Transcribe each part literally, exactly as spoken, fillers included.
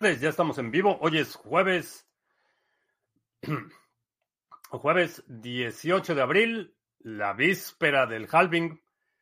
Pues ya estamos en vivo. Hoy es jueves, jueves dieciocho de abril, la víspera del halving.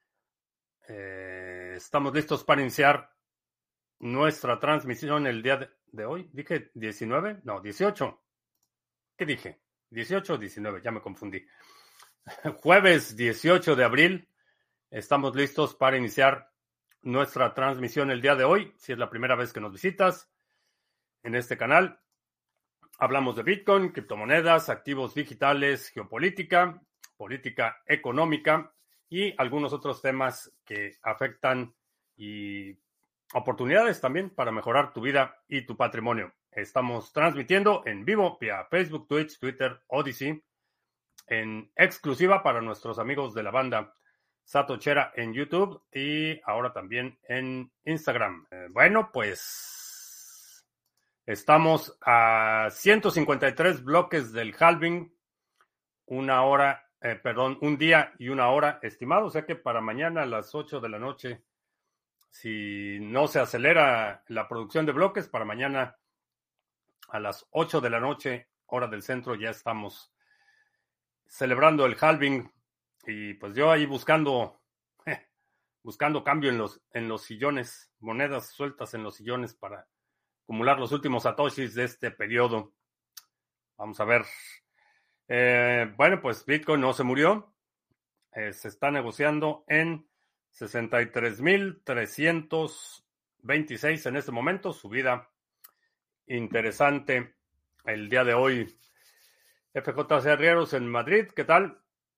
Eh, estamos listos para iniciar nuestra transmisión el día de, de hoy. ¿Dije diecinueve? No, dieciocho. ¿Qué dije? ¿dieciocho o diecinueve? Ya me confundí. Jueves dieciocho de abril. Estamos listos para iniciar nuestra transmisión el día de hoy. Si es la primera vez que nos visitas en este canal, hablamos de Bitcoin, criptomonedas, activos digitales, geopolítica, política económica y algunos otros temas que afectan y oportunidades también para mejorar tu vida y tu patrimonio. Estamos transmitiendo en vivo vía Facebook, Twitch, Twitter, Odyssey, en exclusiva para nuestros amigos de la banda Satochera en YouTube y ahora también en Instagram. Eh, bueno, pues estamos a ciento cincuenta y tres bloques del halving, una hora, eh, perdón, un día y una hora estimado, o sea que para mañana a las ocho de la noche, si no se acelera la producción de bloques, para mañana a las ocho de la noche, hora del centro, ya estamos celebrando el halving y pues yo ahí buscando, eh, buscando cambio en los, en los sillones, monedas sueltas en los sillones para acumular los últimos satoshis de este periodo. Vamos a ver. Eh, bueno, pues Bitcoin no se murió. Eh, se está negociando en sesenta y tres mil trescientos veintiséis en este momento. Subida interesante el día de hoy. F J C Arrieros en Madrid, ¿qué tal?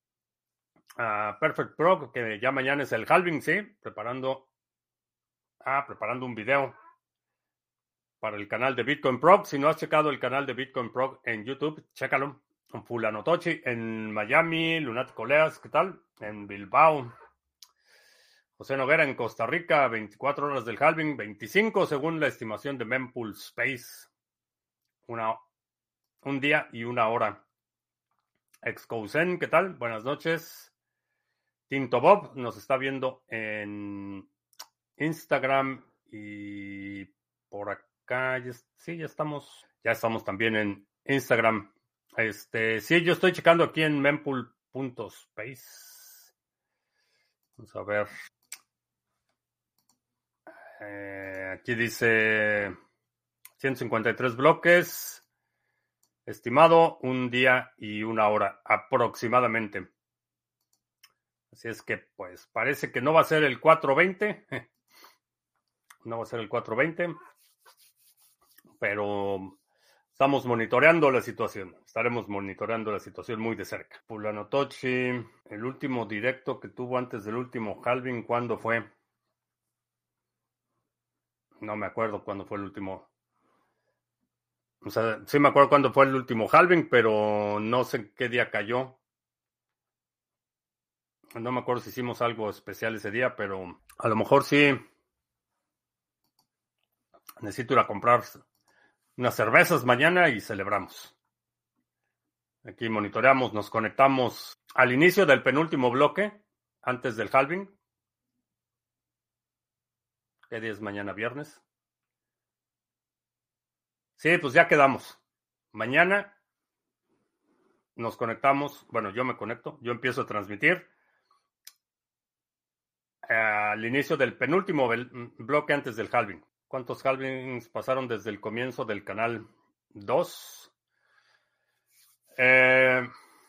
Uh, Perfect Pro, que ya mañana es el halving, sí. Preparando, ah, preparando un video para el canal de Bitcoin Prog. Si no has checado el canal de Bitcoin Prog en YouTube, chécalo. Fulano Tochi en Miami, Lunático Leas, ¿qué tal? En Bilbao. José Noguera en Costa Rica, veinticuatro horas del halving, veinticinco según la estimación de Mempool Space. Una, un día y una hora. Excousen, ¿qué tal? Buenas noches. Tinto Bob nos está viendo en Instagram y por acá. Acá ya, sí, ya estamos, ya estamos también en Instagram. Este, sí, yo estoy checando aquí en mempool punto space. Vamos a ver. Eh, aquí dice ciento cincuenta y tres bloques. Estimado, un día y una hora aproximadamente. Así es que, pues, parece que no va a ser el cuatro veinte. No va a ser el cuatro veinte. Pero estamos monitoreando la situación. Estaremos monitoreando la situación muy de cerca. Fulano Tochi, el último directo que tuvo antes del último halving, ¿cuándo fue? No me acuerdo cuándo fue el último. O sea, sí me acuerdo cuándo fue el último halving, pero no sé qué día cayó. No me acuerdo si hicimos algo especial ese día, pero a lo mejor sí. Necesito ir a comprar unas cervezas mañana y celebramos. Aquí monitoreamos, nos conectamos al inicio del penúltimo bloque, antes del halving. ¿Qué día es mañana? ¿Viernes? Sí, pues ya quedamos. Mañana nos conectamos. Bueno, yo me conecto. Yo empiezo a transmitir al inicio del penúltimo bloque antes del halving. ¿Cuántos halvings pasaron desde el comienzo del canal? Dos. Eh,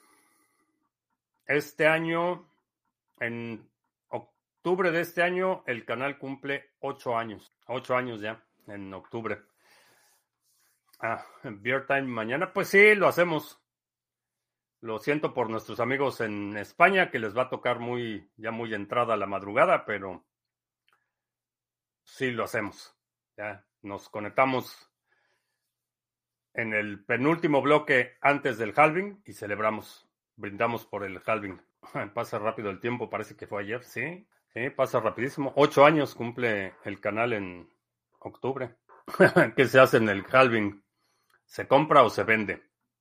este año, en octubre de este año, el canal cumple ocho años. Ocho años ya, en octubre. Ah, Beer Time mañana. Pues sí, lo hacemos. Lo siento por nuestros amigos en España, que les va a tocar muy, ya muy entrada la madrugada, pero sí lo hacemos. Ya nos conectamos en el penúltimo bloque antes del halving y celebramos, brindamos por el halving. Pasa rápido el tiempo, parece que fue ayer, sí, sí, pasa rapidísimo. Ocho años cumple el canal en octubre. ¿Qué se hace en el halving? ¿Se compra o se vende?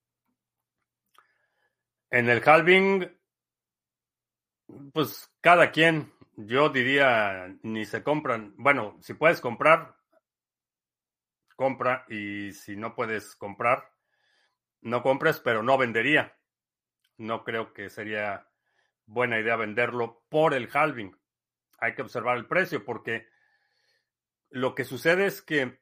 En el halving, pues cada quien, yo diría, ni se compran. Bueno, si puedes comprar, compra, y si no puedes comprar, no compres, pero no vendería. No creo que sería buena idea venderlo por el halving. Hay que observar el precio, porque lo que sucede es que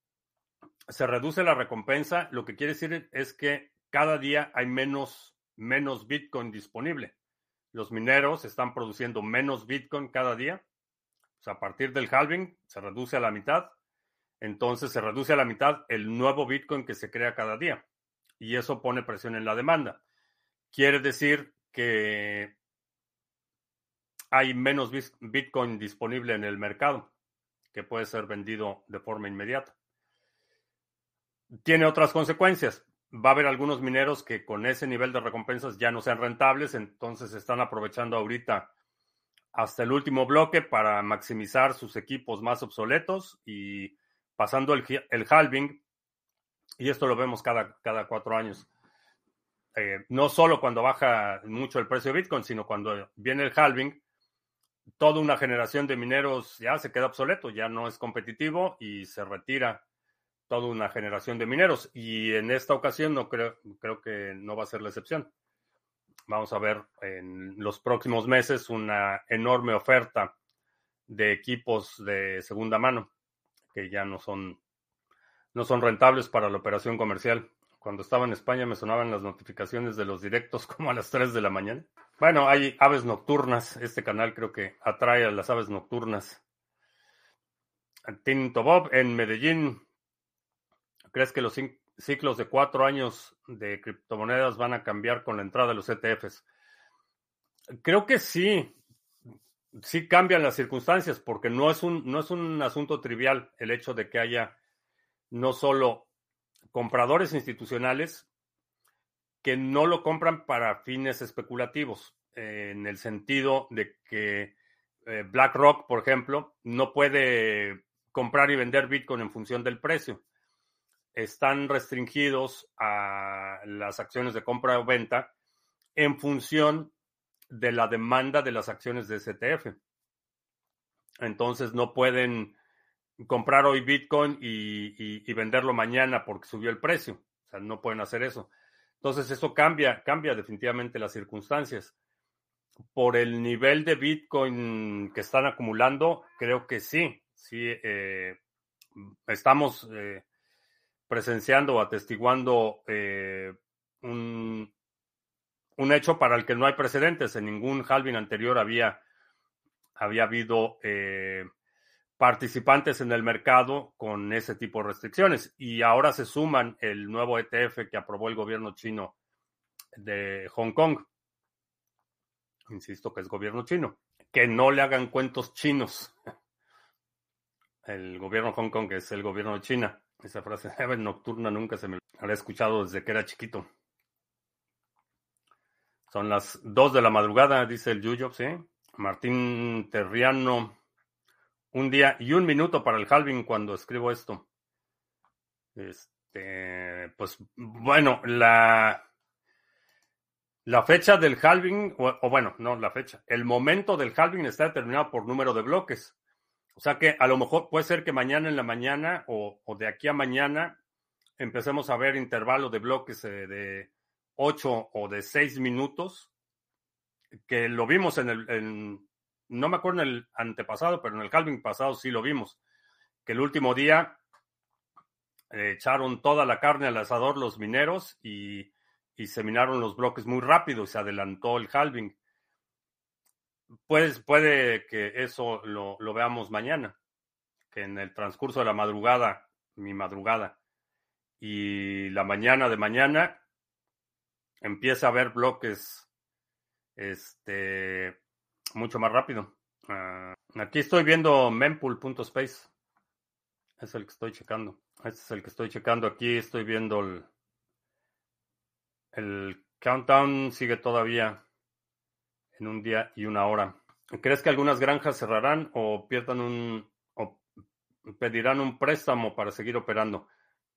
se reduce la recompensa. Lo que quiere decir es que cada día hay menos, menos Bitcoin disponible. Los mineros están produciendo menos Bitcoin cada día. O sea, a partir del halving se reduce a la mitad. Entonces se reduce a la mitad el nuevo Bitcoin que se crea cada día. Y eso pone presión en la demanda. Quiere decir que hay menos Bitcoin disponible en el mercado que puede ser vendido de forma inmediata. Tiene otras consecuencias. Va a haber algunos mineros que con ese nivel de recompensas ya no sean rentables, entonces están aprovechando ahorita hasta el último bloque para maximizar sus equipos más obsoletos y pasando el, el halving, y esto lo vemos cada, cada cuatro años. Eh, no solo cuando baja mucho el precio de Bitcoin, sino cuando viene el halving, toda una generación de mineros ya se queda obsoleto, ya no es competitivo y se retira toda una generación de mineros. Y en esta ocasión no creo, creo que no va a ser la excepción. Vamos a ver en los próximos meses una enorme oferta de equipos de segunda mano que ya no son, no son rentables para la operación comercial. Cuando estaba en España me sonaban las notificaciones de los directos como a las tres de la mañana. Bueno, hay aves nocturnas. Este canal creo que atrae a las aves nocturnas. Tinto Bob en Medellín. ¿Crees que los ciclos de cuatro años de criptomonedas van a cambiar con la entrada de los E T Fs? Creo que sí. Sí cambian las circunstancias, porque no es un, no es un asunto trivial el hecho de que haya no solo compradores institucionales que no lo compran para fines especulativos, eh, en el sentido de que eh, BlackRock, por ejemplo, no puede comprar y vender Bitcoin en función del precio. Están restringidos a las acciones de compra o venta en función de la demanda de las acciones de ese E T F. Entonces no pueden comprar hoy Bitcoin y, y, y venderlo mañana porque subió el precio. O sea, no pueden hacer eso. Entonces eso cambia, cambia definitivamente las circunstancias. Por el nivel de Bitcoin que están acumulando, creo que sí. Sí, eh, estamos eh, presenciando o atestiguando eh, un, un hecho para el que no hay precedentes. En ningún halving anterior había, había habido eh, participantes en el mercado con ese tipo de restricciones. Y ahora se suman el nuevo E T F que aprobó el gobierno chino de Hong Kong. Insisto que es gobierno chino. Que no le hagan cuentos chinos. El gobierno de Hong Kong es el gobierno de China. Esa frase de ave nocturna nunca se me había escuchado desde que era chiquito. Son las dos de la madrugada, dice el Yuyo, ¿sí? Martín Terriano. Un día y un minuto para el halving cuando escribo esto. Este, pues bueno, la, la fecha del halving, o, o bueno, no la fecha, el momento del halving está determinado por número de bloques. O sea que a lo mejor puede ser que mañana en la mañana o, o de aquí a mañana empecemos a ver intervalos de bloques eh, de ocho o de seis minutos, que lo vimos en el, en, no me acuerdo en el antepasado, pero en el halving pasado sí lo vimos, que el último día eh, echaron toda la carne al asador los mineros y, y se minaron los bloques muy rápido y se adelantó el halving. Pues puede que eso lo, lo veamos mañana, que en el transcurso de la madrugada, mi madrugada, y la mañana de mañana empieza a haber bloques este, mucho más rápido. Uh, aquí estoy viendo mempool punto space. Es el que estoy checando. Este es el que estoy checando aquí. Estoy viendo el, el countdown. Sigue todavía en un día y una hora. ¿Crees que algunas granjas cerrarán o pierdan un o pedirán un préstamo para seguir operando?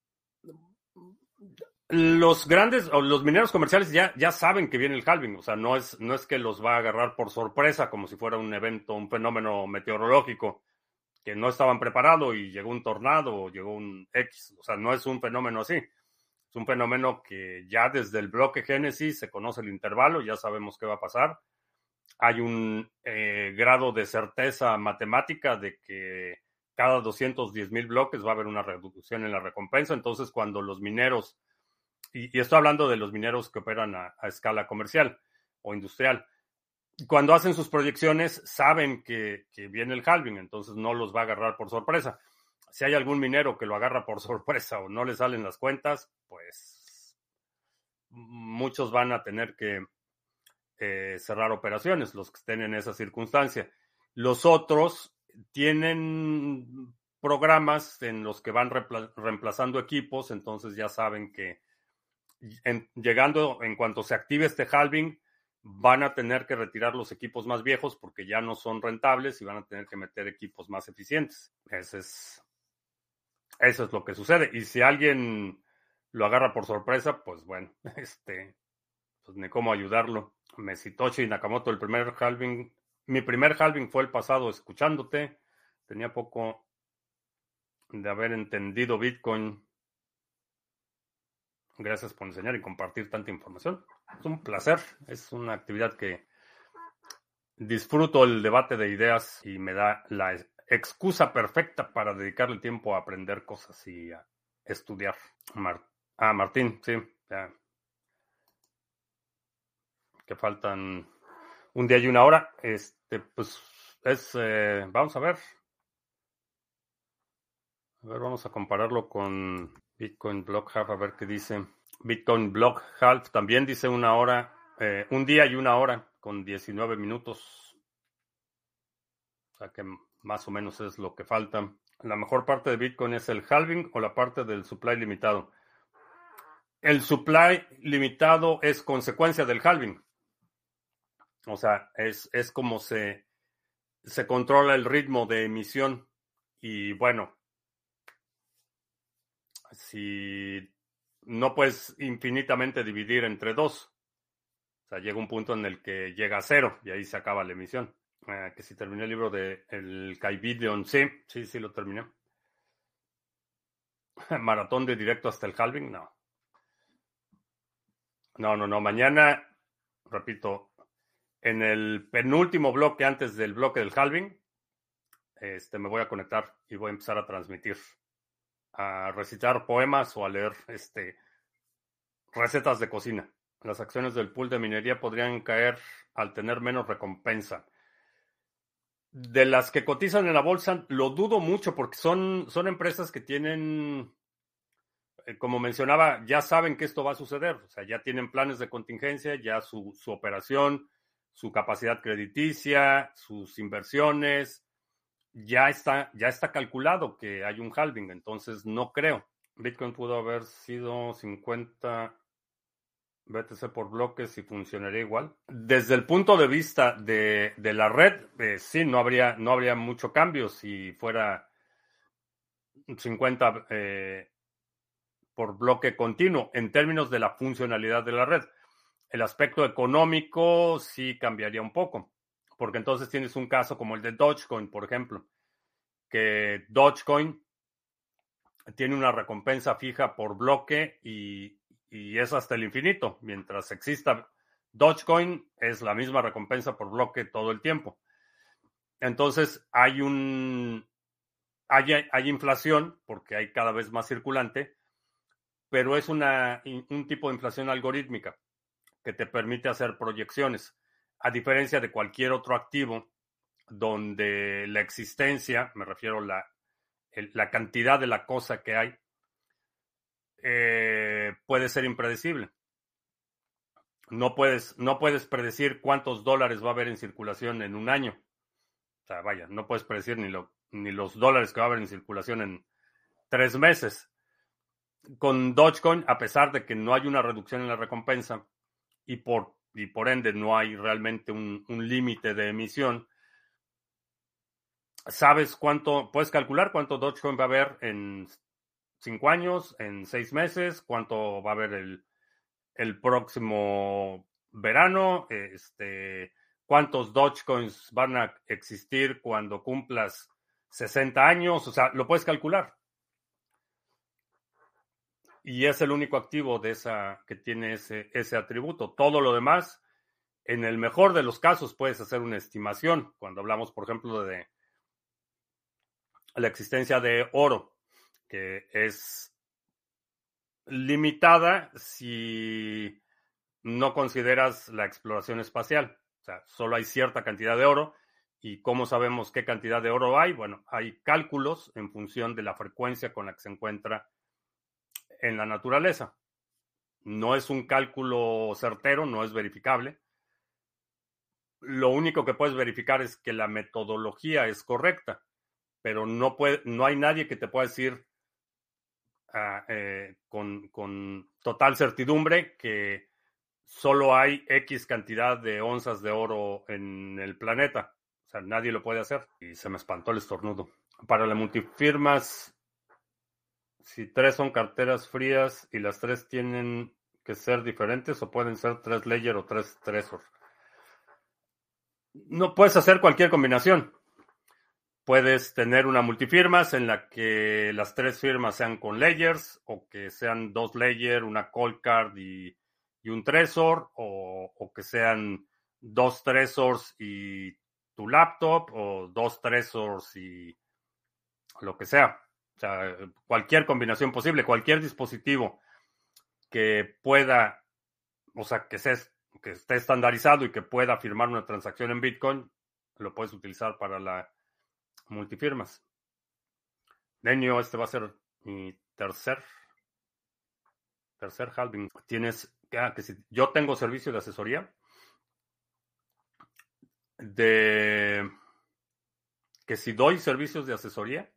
Los grandes o los mineros comerciales ya, ya saben que viene el halving. O sea, no es, no es que los va a agarrar por sorpresa como si fuera un evento, un fenómeno meteorológico. que no estaban preparados y llegó un tornado o llegó un X. O sea, no es un fenómeno así. Es un fenómeno que ya desde el bloque Génesis se conoce el intervalo, ya sabemos qué va a pasar. Hay un eh, grado de certeza matemática de que cada doscientos diez mil bloques va a haber una reducción en la recompensa. Entonces, cuando los mineros, y, y estoy hablando de los mineros que operan a, a escala comercial o industrial, cuando hacen sus proyecciones saben que, que viene el halving, entonces no los va a agarrar por sorpresa. Si hay algún minero que lo agarra por sorpresa o no le salen las cuentas, pues muchos van a tener que eh, cerrar operaciones, los que estén en esa circunstancia. Los otros tienen programas en los que van reempla- reemplazando equipos, entonces ya saben que en, llegando, en cuanto se active este halving, van a tener que retirar los equipos más viejos porque ya no son rentables y van a tener que meter equipos más eficientes. Ese es, eso es lo que sucede. Y si alguien lo agarra por sorpresa, pues bueno, este, pues ni cómo ayudarlo. Mesitoshi Nakamoto, el primer halving, mi primer halving fue el pasado escuchándote. Tenía poco de haber entendido Bitcoin. Gracias por enseñar y compartir tanta información. Es un placer. Es una actividad que disfruto el debate de ideas y me da la excusa perfecta para dedicarle tiempo a aprender cosas y a estudiar. Mar ah, Martín, sí, ya. Que faltan un día y una hora. Este, pues es, eh, vamos a ver. A ver, vamos a compararlo con Bitcoin Block Half, a ver qué dice. Bitcoin Block Half también dice una hora, eh, un día y una hora con diecinueve minutos. O sea que más o menos es lo que falta. La mejor parte de Bitcoin es el halving o la parte del supply limitado. El supply limitado es consecuencia del halving. O sea, es, es como se, se controla el ritmo de emisión. Y bueno, si no puedes infinitamente dividir entre dos, o sea, llega un punto en el que llega a cero y ahí se acaba la emisión. Eh, que si terminé el libro de el Kaibidion, sí, sí, sí lo terminé. Maratón de directo hasta el halving, no. No, no, no. Mañana, repito, en el penúltimo bloque antes del bloque del halving, este, me voy a conectar y voy a empezar a transmitir, a recitar poemas o a leer este, recetas de cocina. Las acciones del pool de minería podrían caer al tener menos recompensa. De las que cotizan en la bolsa, lo dudo mucho porque son, son empresas que tienen, eh, como mencionaba, ya saben que esto va a suceder. O sea, ya tienen planes de contingencia, ya su, su operación, su capacidad crediticia, sus inversiones, ya está, ya está calculado que hay un halving. Entonces, no creo. Bitcoin pudo haber sido cincuenta B T C por bloques y funcionaría igual. Desde el punto de vista de, de la red, eh, sí, no habría, no habría mucho cambio si fuera cincuenta eh, por bloque continuo en términos de la funcionalidad de la red. El aspecto económico sí cambiaría un poco, porque entonces tienes un caso como el de Dogecoin, por ejemplo, que Dogecoin tiene una recompensa fija por bloque y, y es hasta el infinito. Mientras exista Dogecoin, es la misma recompensa por bloque todo el tiempo. Entonces hay un hay, hay inflación porque hay cada vez más circulante, pero es una, un tipo de inflación algorítmica que te permite hacer proyecciones, a diferencia de cualquier otro activo donde la existencia, me refiero a la, el, la cantidad de la cosa que hay, eh, puede ser impredecible. No puedes, no puedes predecir cuántos dólares va a haber en circulación en un año. O sea, vaya, no puedes predecir ni, lo, ni los dólares que va a haber en circulación en tres meses. Con Dogecoin, a pesar de que no hay una reducción en la recompensa y por, y por ende no hay realmente un, un límite de emisión, sabes cuánto, puedes calcular cuánto Dogecoin va a haber en cinco años, en seis meses, cuánto va a haber el, el próximo verano, este, cuántos Dogecoins van a existir cuando cumplas sesenta años, o sea, lo puedes calcular. Y es el único activo de esa que tiene ese, ese atributo. Todo lo demás, en el mejor de los casos, puedes hacer una estimación. Cuando hablamos, por ejemplo, de la existencia de oro, que es limitada si no consideras la exploración espacial. O sea, solo hay cierta cantidad de oro. ¿Y cómo sabemos qué cantidad de oro hay? Bueno, hay cálculos en función de la frecuencia con la que se encuentra en la naturaleza. No es un cálculo certero, no es verificable. Lo único que puedes verificar es que la metodología es correcta, pero no, puede, no hay nadie que te pueda decir uh, eh, con, con total certidumbre que solo hay X cantidad de onzas de oro en el planeta. O sea, nadie lo puede hacer. Y se me espantó el estornudo. Para las multifirmas, si tres son carteras frías y las tres tienen que ser diferentes o pueden ser tres Ledger o tres Trezor. No puedes hacer cualquier combinación. Puedes tener una multifirmas en la que las tres firmas sean con Ledgers o que sean dos Ledger, una Cold Card y, y un Trezor o, o que sean dos Trezors y tu laptop o dos Trezors y lo que sea. O sea, cualquier combinación posible, cualquier dispositivo que pueda, o sea, que, sea, que esté estandarizado y que pueda firmar una transacción en Bitcoin, lo puedes utilizar para la multifirmas. Denio, este va a ser mi tercer, tercer halving. Tienes, ah, que si yo tengo servicio de asesoría de que si doy servicios de asesoría,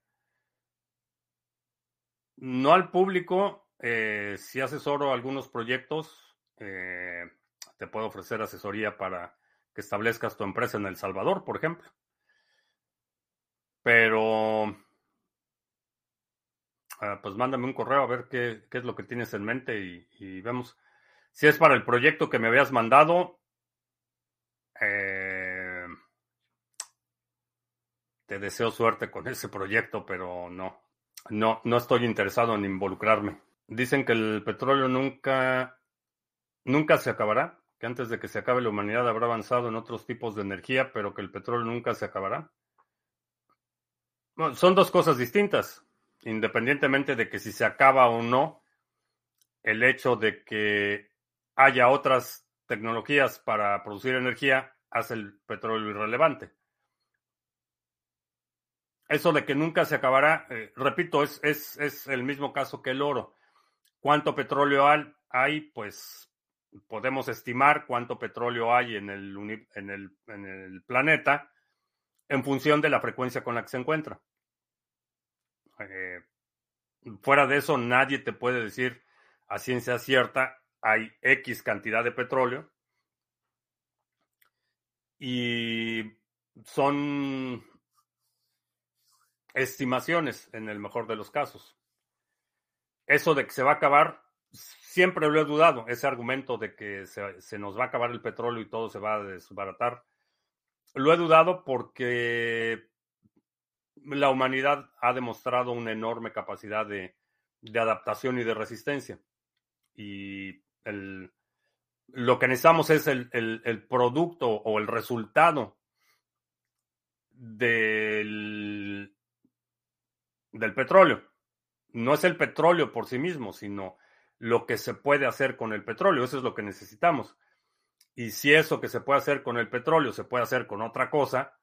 no al público, eh, si asesoro algunos proyectos, eh, te puedo ofrecer asesoría para que establezcas tu empresa en El Salvador, por ejemplo. Pero, uh, pues mándame un correo a ver qué, qué es lo que tienes en mente y, y vemos. Si es para el proyecto que me habías mandado, eh, te deseo suerte con ese proyecto, pero no, no, no estoy interesado en involucrarme. Dicen que el petróleo nunca, nunca se acabará, que antes de que se acabe la humanidad habrá avanzado en otros tipos de energía, pero que el petróleo nunca se acabará. Bueno, son dos cosas distintas, independientemente de que si se acaba o no, el hecho de que haya otras tecnologías para producir energía hace el petróleo irrelevante. Eso de que nunca se acabará, eh, repito, es, es, es el mismo caso que el oro. ¿Cuánto petróleo hay? Pues podemos estimar cuánto petróleo hay en el, en el, en el planeta en función de la frecuencia con la que se encuentra. Eh, fuera de eso, nadie te puede decir a ciencia cierta, hay X cantidad de petróleo y son estimaciones en el mejor de los casos. Eso de que se va a acabar, siempre lo he dudado, ese argumento de que se, se nos va a acabar el petróleo y todo se va a desbaratar. Lo he dudado porque la humanidad ha demostrado una enorme capacidad de, de adaptación y de resistencia. Y el, lo que necesitamos es el, el, el producto o el resultado del, del petróleo. No es el petróleo por sí mismo, sino lo que se puede hacer con el petróleo. Eso es lo que necesitamos. Y si eso que se puede hacer con el petróleo se puede hacer con otra cosa,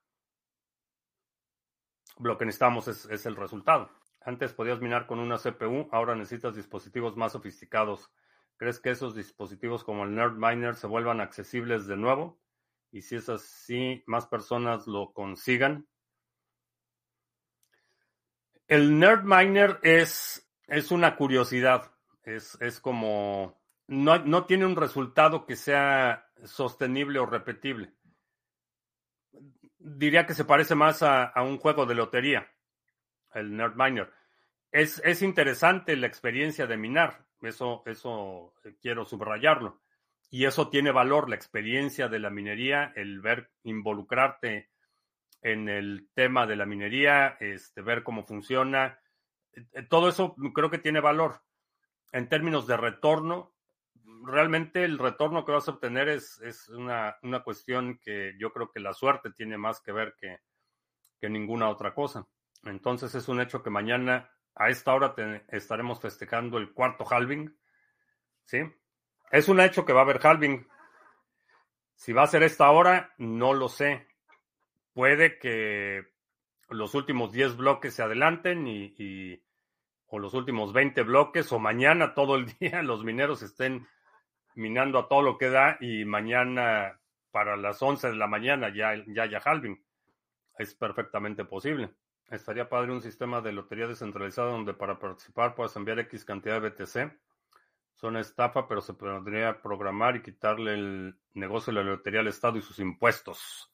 lo que necesitamos es, es el resultado. Antes podías minar con una C P U, ahora necesitas dispositivos más sofisticados. ¿Crees que esos dispositivos como el Nerdminer se vuelvan accesibles de nuevo? Y si es así, más personas lo consigan. El Nerdminer es, es una curiosidad. Es, es como... No, no tiene un resultado que sea sostenible o repetible. Diría que se parece más a, a un juego de lotería, el Nerdminer. Es, es interesante la experiencia de minar. Eso, eso quiero subrayarlo. Y eso tiene valor, la experiencia de la minería, el ver involucrarte en el tema de la minería, este, ver cómo funciona. Todo eso creo que tiene valor. En términos de retorno, realmente el retorno que vas a obtener es, es una, una cuestión que yo creo que la suerte tiene más que ver que, que ninguna otra cosa. Entonces es un hecho que mañana a esta hora te, estaremos festejando el cuarto halving. ¿Sí? Es un hecho que va a haber halving. Si va a ser esta hora, no lo sé. Puede que los últimos diez bloques se adelanten y, y o los últimos veinte bloques, o mañana todo el día los mineros estén minando a todo lo que da y mañana para las once de la mañana ya, ya haya halving. Es perfectamente posible. Estaría padre un sistema de lotería descentralizado donde para participar puedas enviar X cantidad de B T C. Son estafa, pero se podría programar y quitarle el negocio de la lotería al Estado y sus impuestos.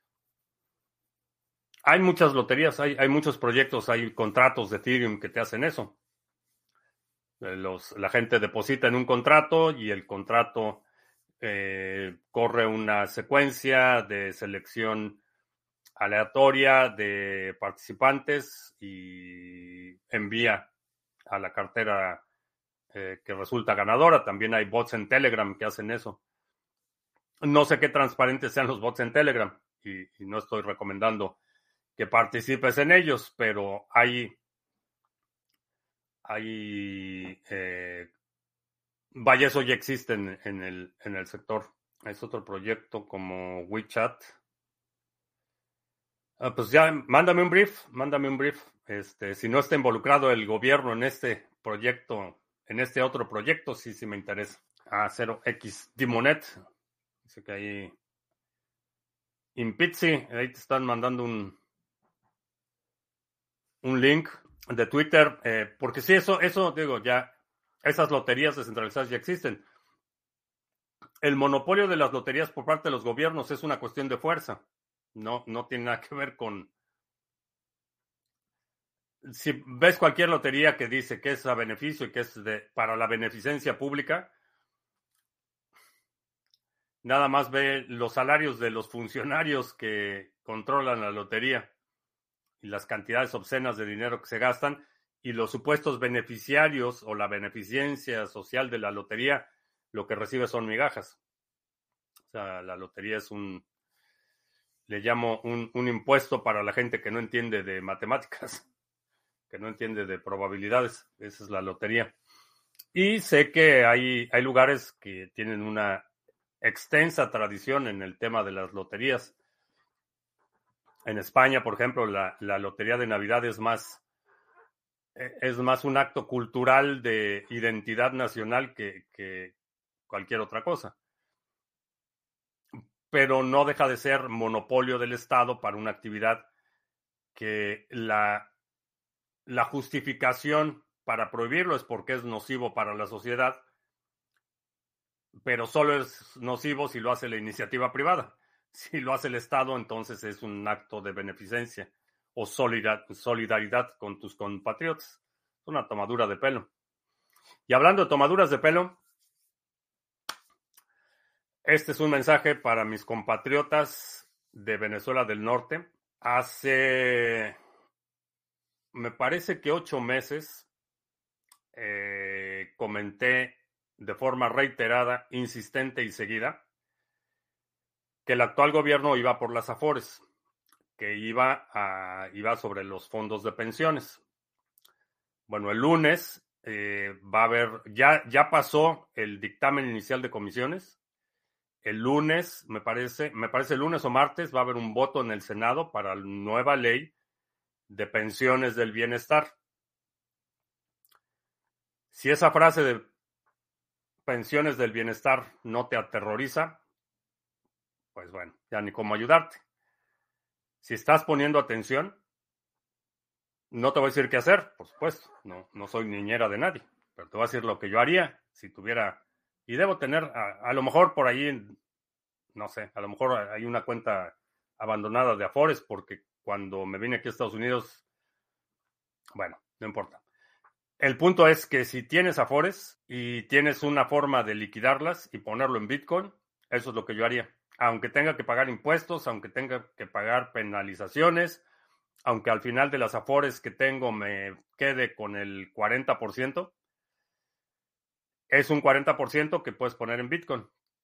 Hay muchas loterías, hay, hay muchos proyectos, hay contratos de Ethereum que te hacen eso. Los, la gente deposita en un contrato y el contrato eh, corre una secuencia de selección aleatoria de participantes y envía a la cartera eh, que resulta ganadora. También hay bots en Telegram que hacen eso. No sé qué transparentes sean los bots en Telegram y, y no estoy recomendando que participes en ellos, pero hay, hay eh, vaya, eso ya existe en, en, el, en el sector. Es otro proyecto como WeChat. Ah, pues ya, mándame un brief, mándame un brief. Este, si no está involucrado el gobierno en este proyecto, en este otro proyecto, sí, sí me interesa. Ah, cero x Dimonet. Dice que ahí. Impitsi, ahí te están mandando un, un link de Twitter, eh, porque sí, eso, eso, digo, ya, esas loterías descentralizadas ya existen. El monopolio de las loterías por parte de los gobiernos es una cuestión de fuerza. No, no tiene nada que ver con... Si ves cualquier lotería que dice que es a beneficio y que es de, para la beneficencia pública, nada más ve los salarios de los funcionarios que controlan la lotería y las cantidades obscenas de dinero que se gastan y los supuestos beneficiarios o la beneficencia social de la lotería, lo que recibe son migajas. O sea, la lotería es un, le llamo un, un impuesto para la gente que no entiende de matemáticas, que no entiende de probabilidades. Esa es la lotería. Y sé que hay, hay lugares que tienen una extensa tradición en el tema de las loterías. En España, por ejemplo, la, la lotería de Navidad es más, es más un acto cultural de identidad nacional que, que cualquier otra cosa. Pero no deja de ser monopolio del Estado para una actividad que la, la justificación para prohibirlo es porque es nocivo para la sociedad, pero solo es nocivo si lo hace la iniciativa privada. Si lo hace el Estado, entonces es un acto de beneficencia o solidaridad con tus compatriotas. Es una tomadura de pelo. Y hablando de tomaduras de pelo, este es un mensaje para mis compatriotas de Venezuela del Norte. Hace, me parece que ocho meses, eh, comenté de forma reiterada, insistente y seguida, que el actual gobierno iba por las Afores, que iba, a, iba sobre los fondos de pensiones. Bueno, el lunes eh, va a haber, ya, ya pasó el dictamen inicial de comisiones. El lunes, me parece, me parece el lunes o martes, va a haber un voto en el Senado para la nueva ley de pensiones del bienestar. Si esa frase de pensiones del bienestar no te aterroriza, pues bueno, ya ni cómo ayudarte. Si estás poniendo atención, no te voy a decir qué hacer, por supuesto, no, no soy niñera de nadie, pero te voy a decir lo que yo haría si tuviera, y debo tener, a, a lo mejor por ahí, no sé, a lo mejor hay una cuenta abandonada de Afores, porque cuando me vine aquí a Estados Unidos, bueno, no importa. El punto es que si tienes Afores y tienes una forma de liquidarlas y ponerlo en Bitcoin, eso es lo que yo haría. Aunque tenga que pagar impuestos, aunque tenga que pagar penalizaciones, aunque al final de las afores que tengo me quede con el cuarenta por ciento, es un cuarenta por ciento que puedes poner en Bitcoin.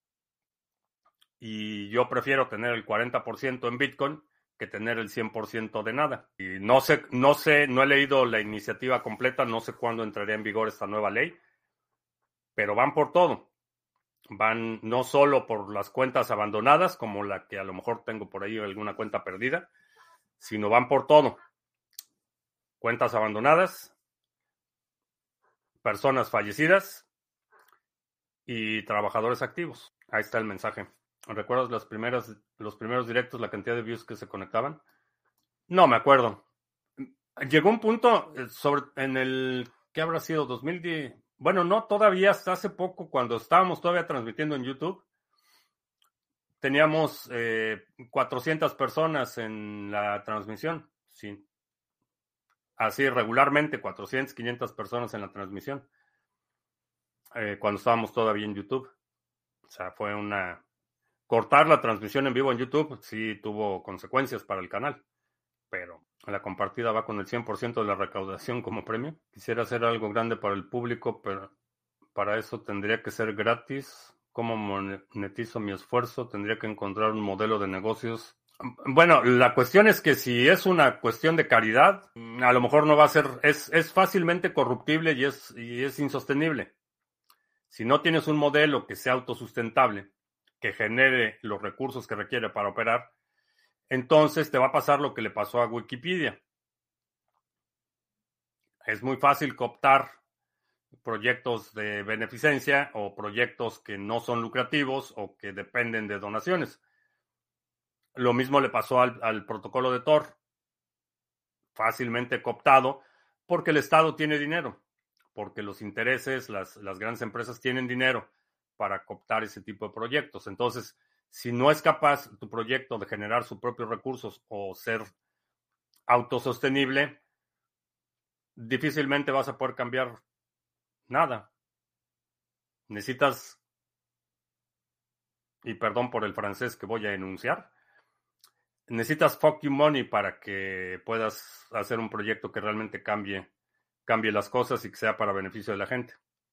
Y yo prefiero tener el cuarenta por ciento en Bitcoin que tener el cien por ciento de nada. Y no sé, no sé, no he leído la iniciativa completa, no sé cuándo entraría en vigor esta nueva ley, pero van por todo. Van no solo por las cuentas abandonadas, como la que a lo mejor tengo por ahí alguna cuenta perdida, sino van por todo. Cuentas abandonadas, personas fallecidas y trabajadores activos. Ahí está el mensaje. ¿Recuerdas las primeras, los primeros directos, la cantidad de views que se conectaban? No me acuerdo. Llegó un punto eh, sobre en el ¿qué habrá sido? dos mil diez. Bueno, no, todavía hasta hace poco, cuando estábamos todavía transmitiendo en YouTube, teníamos eh, cuatrocientas personas en la transmisión. Sí. Así regularmente, cuatrocientas, quinientas personas en la transmisión. Eh, cuando estábamos todavía en YouTube. O sea, fue una... Cortar la transmisión en vivo en YouTube sí tuvo consecuencias para el canal, pero la compartida va con el cien por ciento de la recaudación como premio. Quisiera hacer algo grande para el público, pero para eso tendría que ser gratis. ¿Cómo monetizo mi esfuerzo? Tendría que encontrar un modelo de negocios. Bueno, la cuestión es que si es una cuestión de caridad, a lo mejor no va a ser, es, es fácilmente corruptible y es, y es insostenible. Si no tienes un modelo que sea autosustentable, que genere los recursos que requiere para operar, entonces te va a pasar lo que le pasó a Wikipedia. Es muy fácil cooptar proyectos de beneficencia o proyectos que no son lucrativos o que dependen de donaciones. Lo mismo le pasó al, al protocolo de Tor, fácilmente cooptado porque el Estado tiene dinero, porque los intereses, las, las grandes empresas tienen dinero para cooptar ese tipo de proyectos. Entonces, si no es capaz tu proyecto de generar sus propios recursos o ser autosostenible, difícilmente vas a poder cambiar nada. Necesitas, y perdón por el francés que voy a enunciar, necesitas fuck you money para que puedas hacer un proyecto que realmente cambie, cambie las cosas y que sea para beneficio de la gente.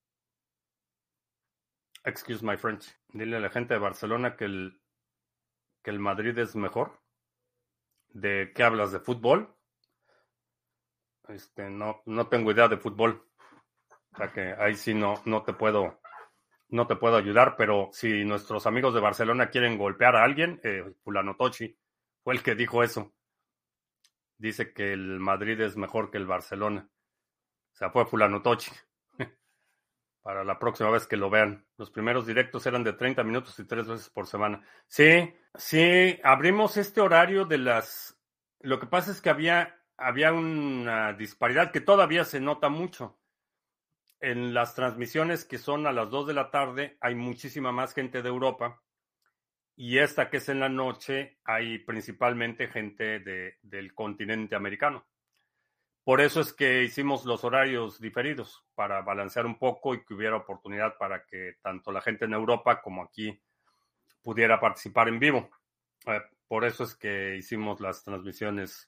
Excuse my French. Dile a la gente de Barcelona que el, que el Madrid es mejor. ¿De qué hablas? ¿De fútbol? Este, no, no tengo idea de fútbol. O sea que ahí sí no, no te puedo, no te puedo ayudar, pero si nuestros amigos de Barcelona quieren golpear a alguien, eh, Fulano Tochi fue el que dijo eso. Dice que el Madrid es mejor que el Barcelona. O sea, fue Fulano Tochi. Para la próxima vez que lo vean. Los primeros directos eran de treinta minutos y tres veces por semana. Sí, sí, abrimos este horario de las... Lo que pasa es que había, había una disparidad que todavía se nota mucho. En las transmisiones que son a las dos de la tarde hay muchísima más gente de Europa y esta que es en la noche hay principalmente gente de, del continente americano. Por eso es que hicimos los horarios diferidos, para balancear un poco y que hubiera oportunidad para que tanto la gente en Europa como aquí pudiera participar en vivo. Eh, por eso es que hicimos las transmisiones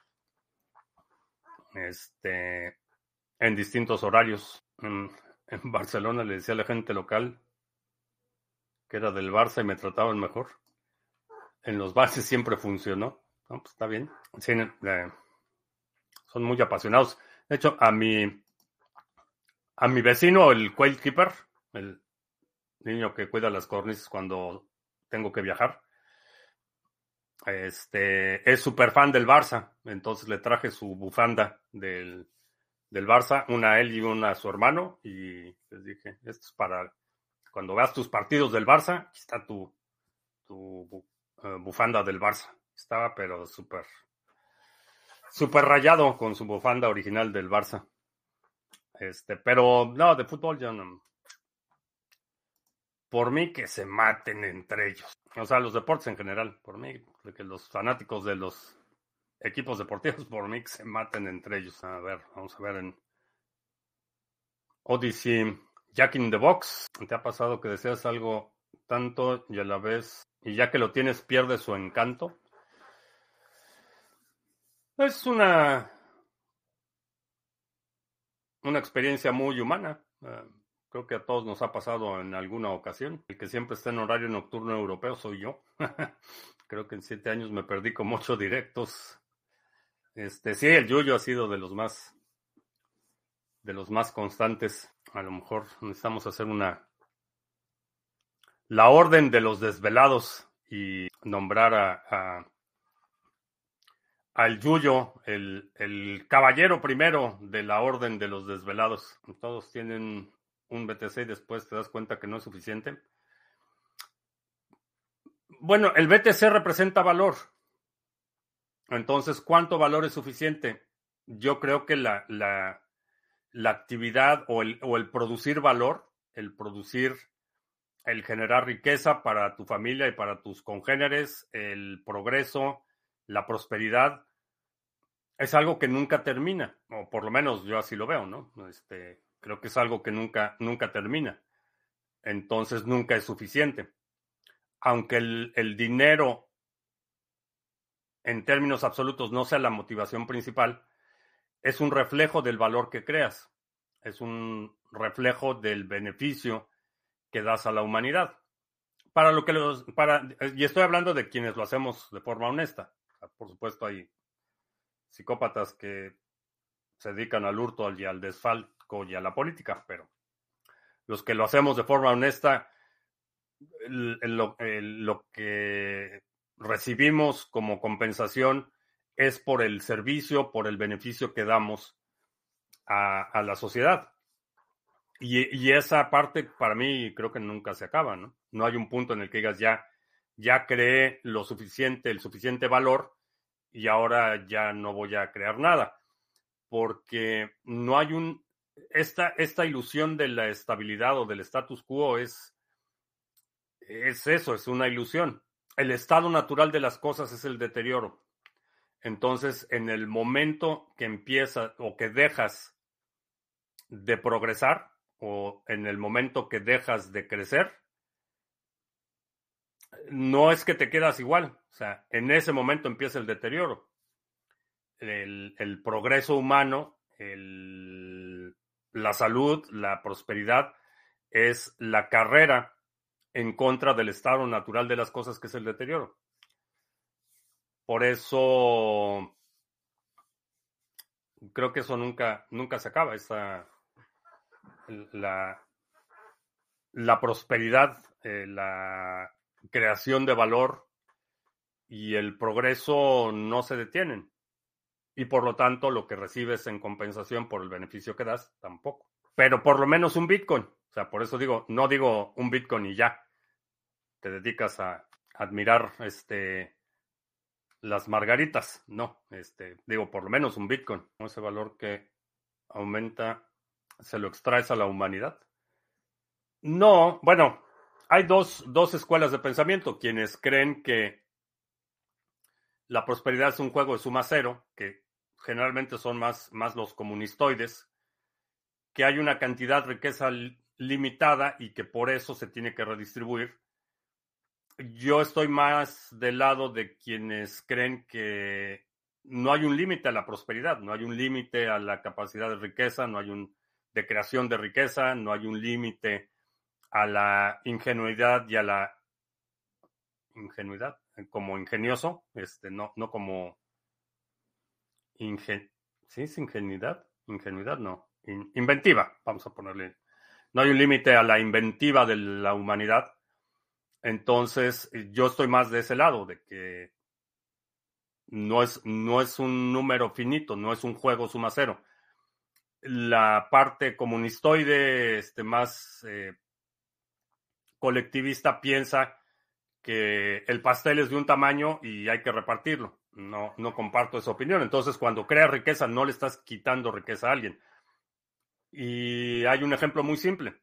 este, en distintos horarios. En, en Barcelona le decía a la gente local que era del Barça y me trataban mejor. En los bares siempre funcionó. No, pues está bien. Sí, eh, son muy apasionados. De hecho, a mi, a mi vecino, el Quail Keeper, el niño que cuida las cornisas cuando tengo que viajar, este, es súper fan del Barça. Entonces le traje su bufanda del, del Barça, una a él y una a su hermano, y les dije, esto es para cuando veas tus partidos del Barça, aquí está tu, tu uh, bufanda del Barça. Estaba pero súper súper rayado con su bufanda original del Barça. Este, pero no, de fútbol yo no. Por mí que se maten entre ellos. O sea, los deportes en general. Por mí, que los fanáticos de los equipos deportivos, por mí que se maten entre ellos. A ver, vamos a ver en Odyssey, Jack in the Box. ¿Te ha pasado que deseas algo tanto y a la vez y ya que lo tienes pierde su encanto. Es una, una experiencia muy humana. Uh, creo que a todos nos ha pasado en alguna ocasión. El que siempre está en horario nocturno europeo soy yo. Creo que en siete años me perdí como ocho directos. Este, sí, el Yuyo ha sido de los más, de los más constantes. A lo mejor necesitamos hacer una, la orden de los desvelados y nombrar a, a al Yuyo, el, el caballero primero de la orden de los desvelados. Todos tienen un B T C y después te das cuenta que no es suficiente. Bueno, el B T C representa valor. Entonces, ¿cuánto valor es suficiente? Yo creo que la, la, la actividad o el, o el producir valor, el producir, el generar riqueza para tu familia y para tus congéneres, el progreso, la prosperidad, es algo que nunca termina, o por lo menos yo así lo veo, ¿no? Este, creo que es algo que nunca, nunca termina. Entonces nunca es suficiente. Aunque el, el dinero en términos absolutos no sea la motivación principal, es un reflejo del valor que creas. Es un reflejo del beneficio que das a la humanidad. Para lo que los, para, y estoy hablando de quienes lo hacemos de forma honesta. Por supuesto, hay psicópatas que se dedican al hurto y al desfalco y a la política, pero los que lo hacemos de forma honesta, el, el, el, lo que recibimos como compensación es por el servicio, por el beneficio que damos a, a la sociedad. Y, y, esa parte para mí creo que nunca se acaba, ¿no? No hay un punto en el que digas ya, ya creé lo suficiente, el suficiente valor y ahora ya no voy a crear nada. Porque no hay un... Esta, esta ilusión de la estabilidad o del status quo es, es eso, es una ilusión. El estado natural de las cosas es el deterioro. Entonces, en el momento que empiezas o que dejas de progresar o en el momento que dejas de crecer, no es que te quedas igual. O sea, en ese momento empieza el deterioro. El, el progreso humano, el, la salud, la prosperidad, es la carrera en contra del estado natural de las cosas, que es el deterioro. Por eso creo que eso nunca, nunca se acaba. Esa, la, la prosperidad, eh, la creación de valor y el progreso no se detienen. Y por lo tanto, lo que recibes en compensación por el beneficio que das, tampoco. Pero por lo menos un Bitcoin. O sea, por eso digo, no digo un Bitcoin y ya. Te dedicas a admirar este, las margaritas. No, este, digo, por lo menos un Bitcoin. Ese valor que aumenta, se lo extraes a la humanidad. No, bueno, hay dos, dos escuelas de pensamiento. Quienes creen que la prosperidad es un juego de suma cero, que generalmente son más, más los comunistoides, que hay una cantidad de riqueza limitada y que por eso se tiene que redistribuir. Yo estoy más del lado de quienes creen que no hay un límite a la prosperidad, no hay un límite a la capacidad de riqueza, no hay un de creación de riqueza, no hay un límite a la ingenuidad y a la ingenuidad como ingenioso, este, no, no como ingen, ¿sí es ingenuidad? Ingenuidad, no. In, inventiva, vamos a ponerle. No hay un límite a la inventiva de la humanidad. Entonces, yo estoy más de ese lado, de que no es, no es un número finito, no es un juego suma cero. La parte comunistoide, este, más eh, colectivista, piensa que el pastel es de un tamaño y hay que repartirlo. No, no comparto esa opinión. Entonces, cuando creas riqueza, no le estás quitando riqueza a alguien. Y hay un ejemplo muy simple.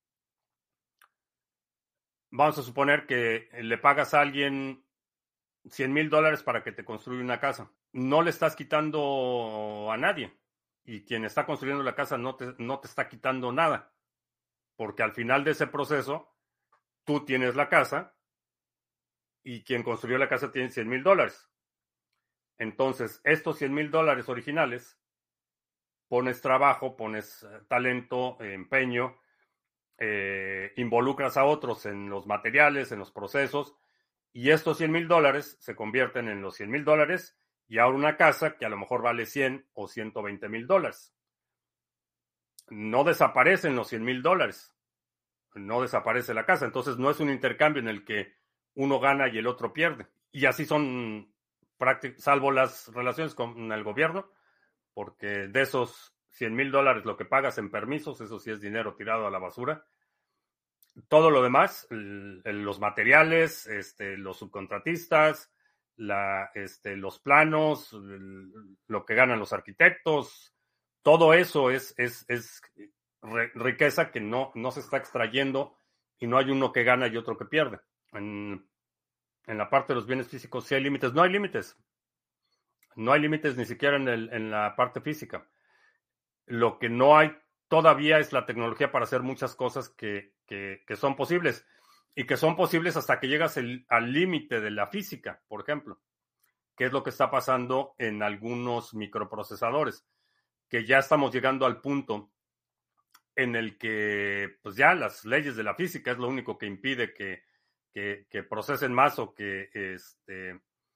Vamos a suponer que le pagas a alguien cien mil dólares para que te construya una casa. No le estás quitando a nadie. Y quien está construyendo la casa no te, no te está quitando nada. Porque al final de ese proceso, tú tienes la casa y quien construyó la casa tiene cien mil dólares. Entonces, estos cien mil dólares originales, pones trabajo, pones talento, empeño, eh, involucras a otros en los materiales, en los procesos, y estos cien mil dólares se convierten en los cien mil dólares y ahora una casa que a lo mejor vale cien o ciento veinte mil dólares. No desaparecen los cien mil dólares, no desaparece la casa, entonces no es un intercambio en el que uno gana y el otro pierde. Y así son, salvo las relaciones con el gobierno, porque de esos cien mil dólares lo que pagas en permisos, eso sí es dinero tirado a la basura. Todo lo demás, el, el, los materiales, este, los subcontratistas, la, este, los planos, el, lo que ganan los arquitectos, todo eso es, es, es riqueza que no, no se está extrayendo y no hay uno que gana y otro que pierde. En, en la parte de los bienes físicos sí hay límites. No hay límites. No hay límites ni siquiera en, el, en la parte física. Lo que no hay todavía es la tecnología para hacer muchas cosas que, que, que son posibles y que son posibles hasta que llegas el, al límite de la física, por ejemplo, que es lo que está pasando en algunos microprocesadores, que ya estamos llegando al punto en el que pues ya las leyes de la física es lo único que impide que, que, que procesen más o que, este,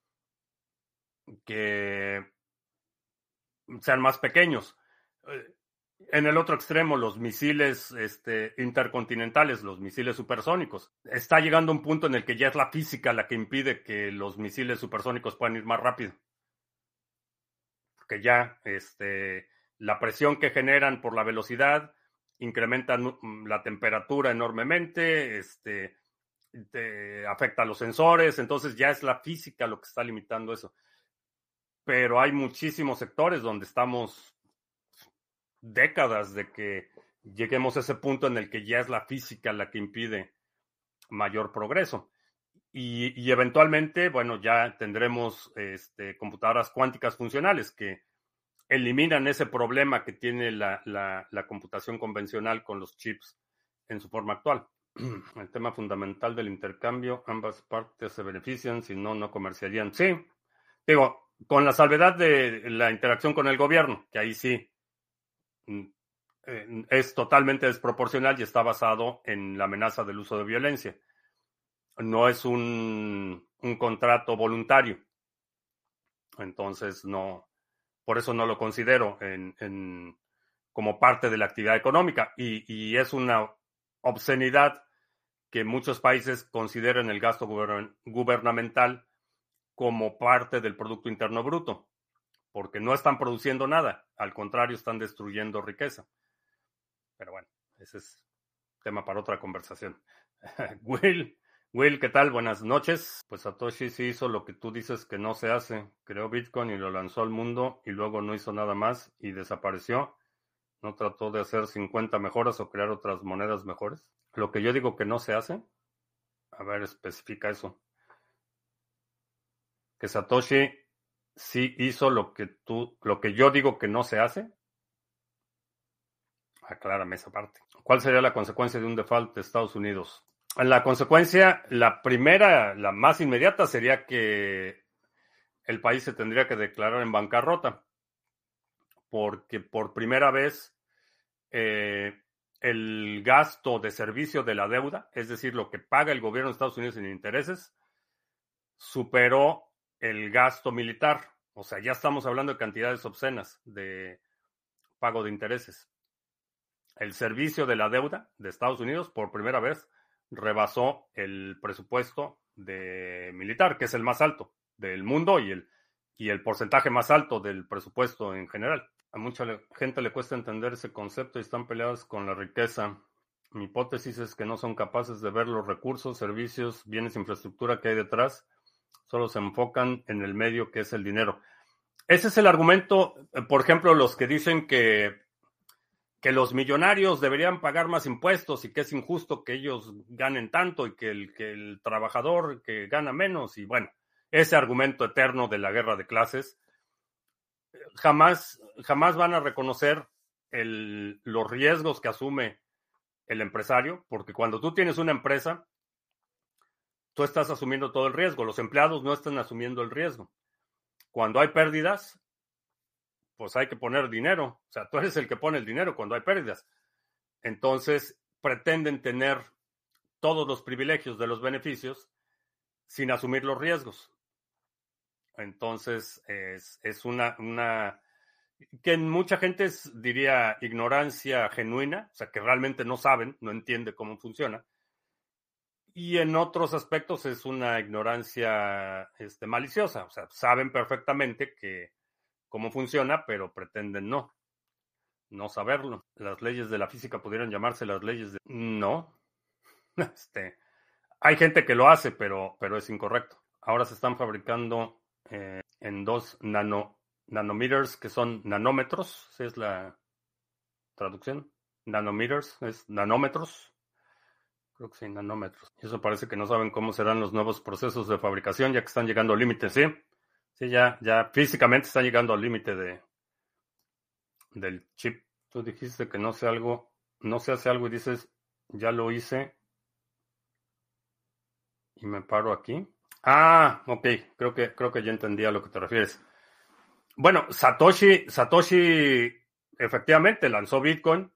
que sean más pequeños. En el otro extremo, los misiles este, intercontinentales, los misiles supersónicos. Está llegando un punto en el que ya es la física la que impide que los misiles supersónicos puedan ir más rápido. Porque ya este, la presión que generan por la velocidad incrementan la temperatura enormemente, este, te afecta a los sensores, entonces ya es la física lo que está limitando eso. Pero hay muchísimos sectores donde estamos décadas de que lleguemos a ese punto en el que ya es la física la que impide mayor progreso. Y, y eventualmente, bueno, ya tendremos este, computadoras cuánticas funcionales que eliminan ese problema que tiene la, la, la computación convencional con los chips en su forma actual. El tema fundamental del intercambio, ambas partes se benefician, si no, no comerciarían. Sí, digo, con la salvedad de la interacción con el gobierno, que ahí sí es totalmente desproporcional y está basado en la amenaza del uso de violencia. No es un, un contrato voluntario. Entonces, no, por eso no lo considero en, en, como parte de la actividad económica. Y, y es una obscenidad que muchos países consideran el gasto gubern gubernamental como parte del Producto Interno Bruto, porque no están produciendo nada, al contrario, están destruyendo riqueza. Pero bueno, ese es tema para otra conversación. Will, Will, ¿qué tal? Buenas noches. Pues Satoshi sí hizo lo que tú dices que no se hace. Creó Bitcoin y lo lanzó al mundo y luego no hizo nada más y desapareció. ¿No trató de hacer cincuenta mejoras o crear otras monedas mejores? Lo que yo digo que no se hace. A ver, especifica eso. Que Satoshi sí hizo lo que tú, lo que yo digo que no se hace. Aclárame esa parte. ¿Cuál sería la consecuencia de un default de Estados Unidos? La consecuencia, la primera, la más inmediata, sería que el país se tendría que declarar en bancarrota, porque por primera vez eh, el gasto de servicio de la deuda, es decir, lo que paga el gobierno de Estados Unidos en intereses, superó el gasto militar. O sea, ya estamos hablando de cantidades obscenas de pago de intereses. El servicio de la deuda de Estados Unidos por primera vez rebasó el presupuesto de militar, que es el más alto del mundo y el, y el porcentaje más alto del presupuesto en general. A mucha gente le cuesta entender ese concepto y están peleados con la riqueza. Mi hipótesis es que no son capaces de ver los recursos, servicios, bienes, infraestructura que hay detrás. Solo se enfocan en el medio que es el dinero. Ese es el argumento, por ejemplo, los que dicen que que los millonarios deberían pagar más impuestos y que es injusto que ellos ganen tanto y que el, que el trabajador que gana menos. Y bueno, ese argumento eterno de la guerra de clases, jamás, jamás van a reconocer el, los riesgos que asume el empresario, porque cuando tú tienes una empresa, tú estás asumiendo todo el riesgo. Los empleados no están asumiendo el riesgo. Cuando hay pérdidas, pues hay que poner dinero. O sea, tú eres el que pone el dinero cuando hay pérdidas. Entonces, pretenden tener todos los privilegios de los beneficios sin asumir los riesgos. Entonces, es, es una, una, que en mucha gente es, diría, ignorancia genuina, o sea, que realmente no saben, no entiende cómo funciona. Y en otros aspectos es una ignorancia este, maliciosa, o sea, saben perfectamente que cómo funciona, pero pretenden no, no saberlo. Las leyes de la física pudieran llamarse las leyes de... No, este, hay gente que lo hace, pero, pero es incorrecto. Ahora se están fabricando eh, en dos nano, nanometers, que son nanómetros, ¿sí es la traducción? Nanometers, es nanómetros. Creo que sí, nanómetros. Y eso parece que no saben cómo serán los nuevos procesos de fabricación, ya que están llegando al límite, ¿sí? Sí, ya, ya físicamente están llegando al límite de, del chip. Tú dijiste que no sé algo, no se hace algo y dices, ya lo hice y me paro aquí. Ah, ok, creo que, creo que ya entendí a lo que te refieres. Bueno, Satoshi, Satoshi efectivamente lanzó Bitcoin.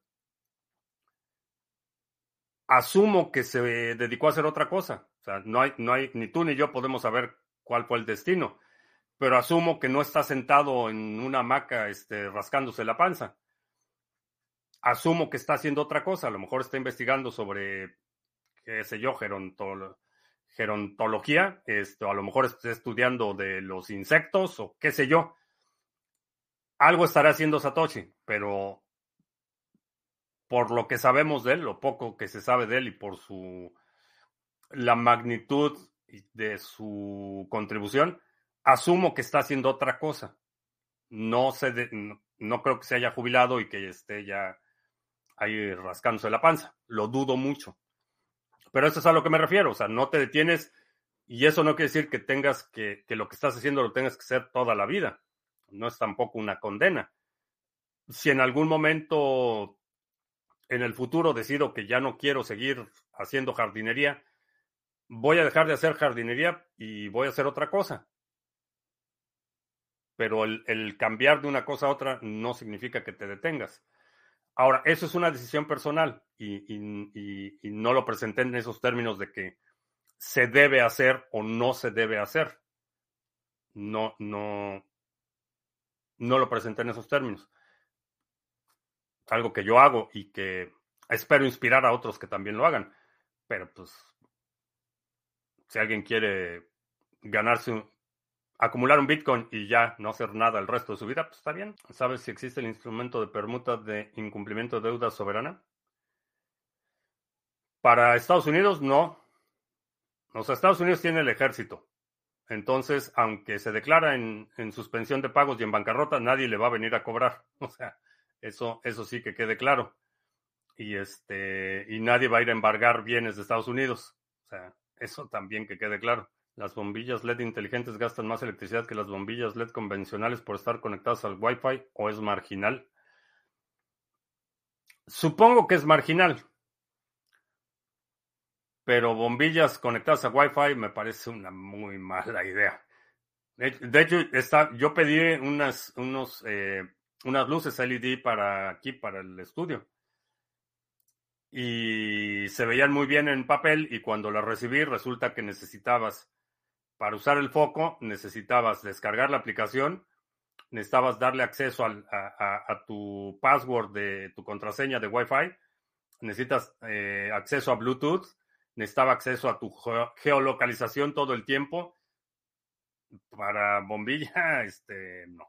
Asumo que se dedicó a hacer otra cosa. O sea, no hay, no hay, ni tú ni yo podemos saber cuál fue el destino. Pero asumo que no está sentado en una hamaca, este, rascándose la panza. Asumo que está haciendo otra cosa. A lo mejor está investigando sobre, qué sé yo, gerontolo- gerontología. Esto, a lo mejor está estudiando de los insectos o qué sé yo. Algo estará haciendo Satoshi, pero por lo que sabemos de él, lo poco que se sabe de él y por su la magnitud de su contribución, asumo que está haciendo otra cosa. No sé, de, no, no creo que se haya jubilado y que esté ya ahí rascándose la panza. Lo dudo mucho. Pero eso es a lo que me refiero. O sea, no te detienes y eso no quiere decir que tengas que, que lo que estás haciendo lo tengas que hacer toda la vida. No es tampoco una condena. Si en algún momento en el futuro decido que ya no quiero seguir haciendo jardinería, voy a dejar de hacer jardinería y voy a hacer otra cosa. Pero el, el cambiar de una cosa a otra no significa que te detengas. Ahora, eso es una decisión personal y, y, y, y no lo presenté en esos términos de que se debe hacer o no se debe hacer. No, no, no lo presenté en esos términos. Algo que yo hago y que espero inspirar a otros que también lo hagan. Pero pues, si alguien quiere ganarse un, acumular un Bitcoin y ya no hacer nada el resto de su vida, pues está bien. ¿Sabes si existe el instrumento de permuta de incumplimiento de deuda soberana? Para Estados Unidos, no. O sea, Estados Unidos tiene el ejército. Entonces, aunque se declara en, en suspensión de pagos y en bancarrota, nadie le va a venir a cobrar. O sea, eso, eso sí que quede claro. Y este, y nadie va a ir a embargar bienes de Estados Unidos. O sea, eso también que quede claro. Las bombillas L E D inteligentes gastan más electricidad que las bombillas L E D convencionales por estar conectadas al Wi-Fi, o es marginal. Supongo que es marginal, pero bombillas conectadas a Wi-Fi me parece una muy mala idea. De, de hecho, está, yo pedí unas, unos, eh, unas luces L E D para aquí, para el estudio. Y se veían muy bien en papel y cuando las recibí resulta que necesitabas, para usar el foco, necesitabas descargar la aplicación, necesitabas darle acceso al, a, a, a, tu password de tu contraseña de Wi-Fi, necesitas eh, acceso a Bluetooth, necesitaba acceso a tu geolocalización todo el tiempo. Para bombilla, este, no.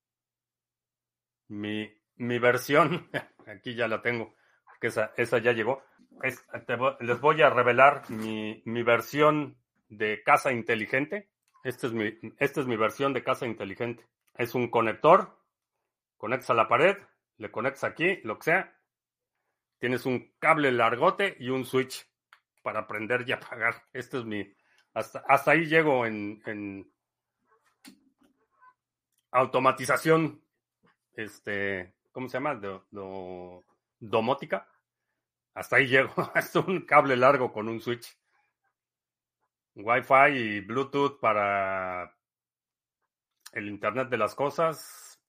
Mi, mi versión, aquí ya la tengo, porque esa, esa ya llegó. Es, te, les voy a revelar mi, mi versión de casa inteligente. Esta es, mi, esta es mi versión de casa inteligente. Es un conector, conectas a la pared, le conectas aquí, lo que sea. Tienes un cable largote y un switch para prender y apagar. Este es mi... Hasta, hasta ahí llego en, en automatización, este, ¿cómo se llama? Do, do, domótica. Hasta ahí llego. Es un cable largo con un switch. Wi-Fi y Bluetooth para el Internet de las cosas.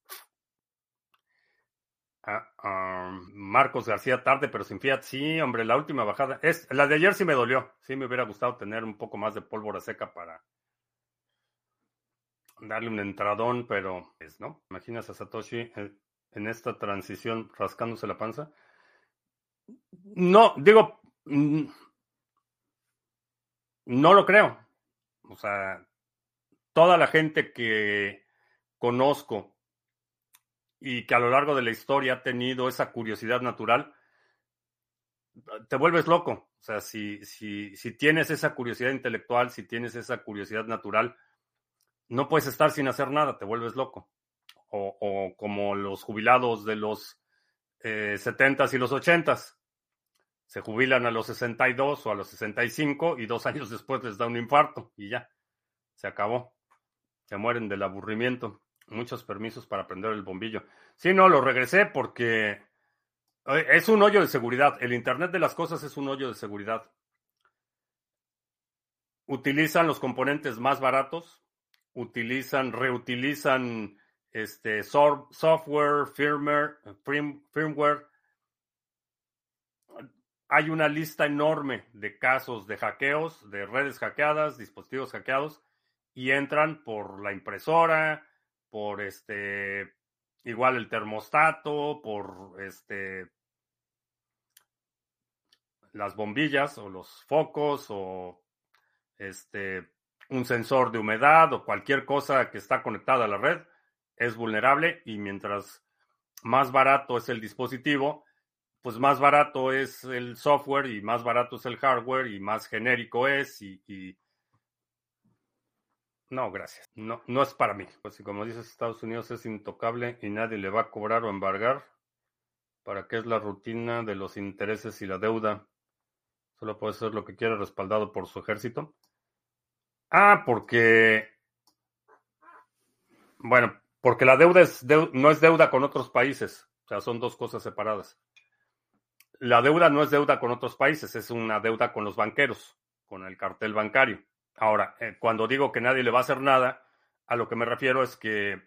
Ah, um, Marcos García, tarde pero sin Fiat. Sí, hombre, la última bajada. Es, la de ayer sí me dolió. Sí me hubiera gustado tener un poco más de pólvora seca para darle un entradón, pero es, ¿no? ¿Imaginas a Satoshi en esta transición rascándose la panza? No, digo, no lo creo. O sea, toda la gente que conozco y que a lo largo de la historia ha tenido esa curiosidad natural, te vuelves loco. O sea, si, si, si tienes esa curiosidad intelectual, si tienes esa curiosidad natural, no puedes estar sin hacer nada, te vuelves loco. O, o como los jubilados de los eh, setentas y los ochentas. Se jubilan a los sesenta y dos o a los sesenta y cinco y dos años después les da un infarto y ya, se acabó. Se mueren del aburrimiento. Muchos permisos para prender el bombillo. Sí, no, lo regresé porque es un hoyo de seguridad. El Internet de las cosas es un hoyo de seguridad. Utilizan los componentes más baratos, utilizan, reutilizan este, software, firmware, firmware. Hay una lista enorme de casos de hackeos, de redes hackeadas, dispositivos hackeados, y entran por la impresora, por este, igual el termostato, por este, las bombillas o los focos o este, un sensor de humedad o cualquier cosa que está conectada a la red es vulnerable y mientras más barato es el dispositivo, pues más barato es el software y más barato es el hardware y más genérico es y, y... no, gracias. No, no es para mí. Pues si como dices, Estados Unidos es intocable y nadie le va a cobrar o embargar, ¿para qué es la rutina de los intereses y la deuda? Solo puede ser lo que quiera respaldado por su ejército. Ah, porque, bueno, porque la deuda es deu- no es deuda con otros países. O sea, son dos cosas separadas. La deuda no es deuda con otros países, es una deuda con los banqueros, con el cartel bancario. Ahora, eh, cuando digo que nadie le va a hacer nada, a lo que me refiero es que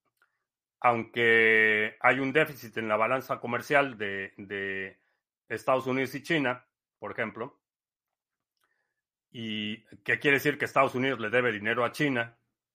aunque hay un déficit en la balanza comercial de, de Estados Unidos y China, por ejemplo, y que quiere decir que Estados Unidos le debe dinero a China,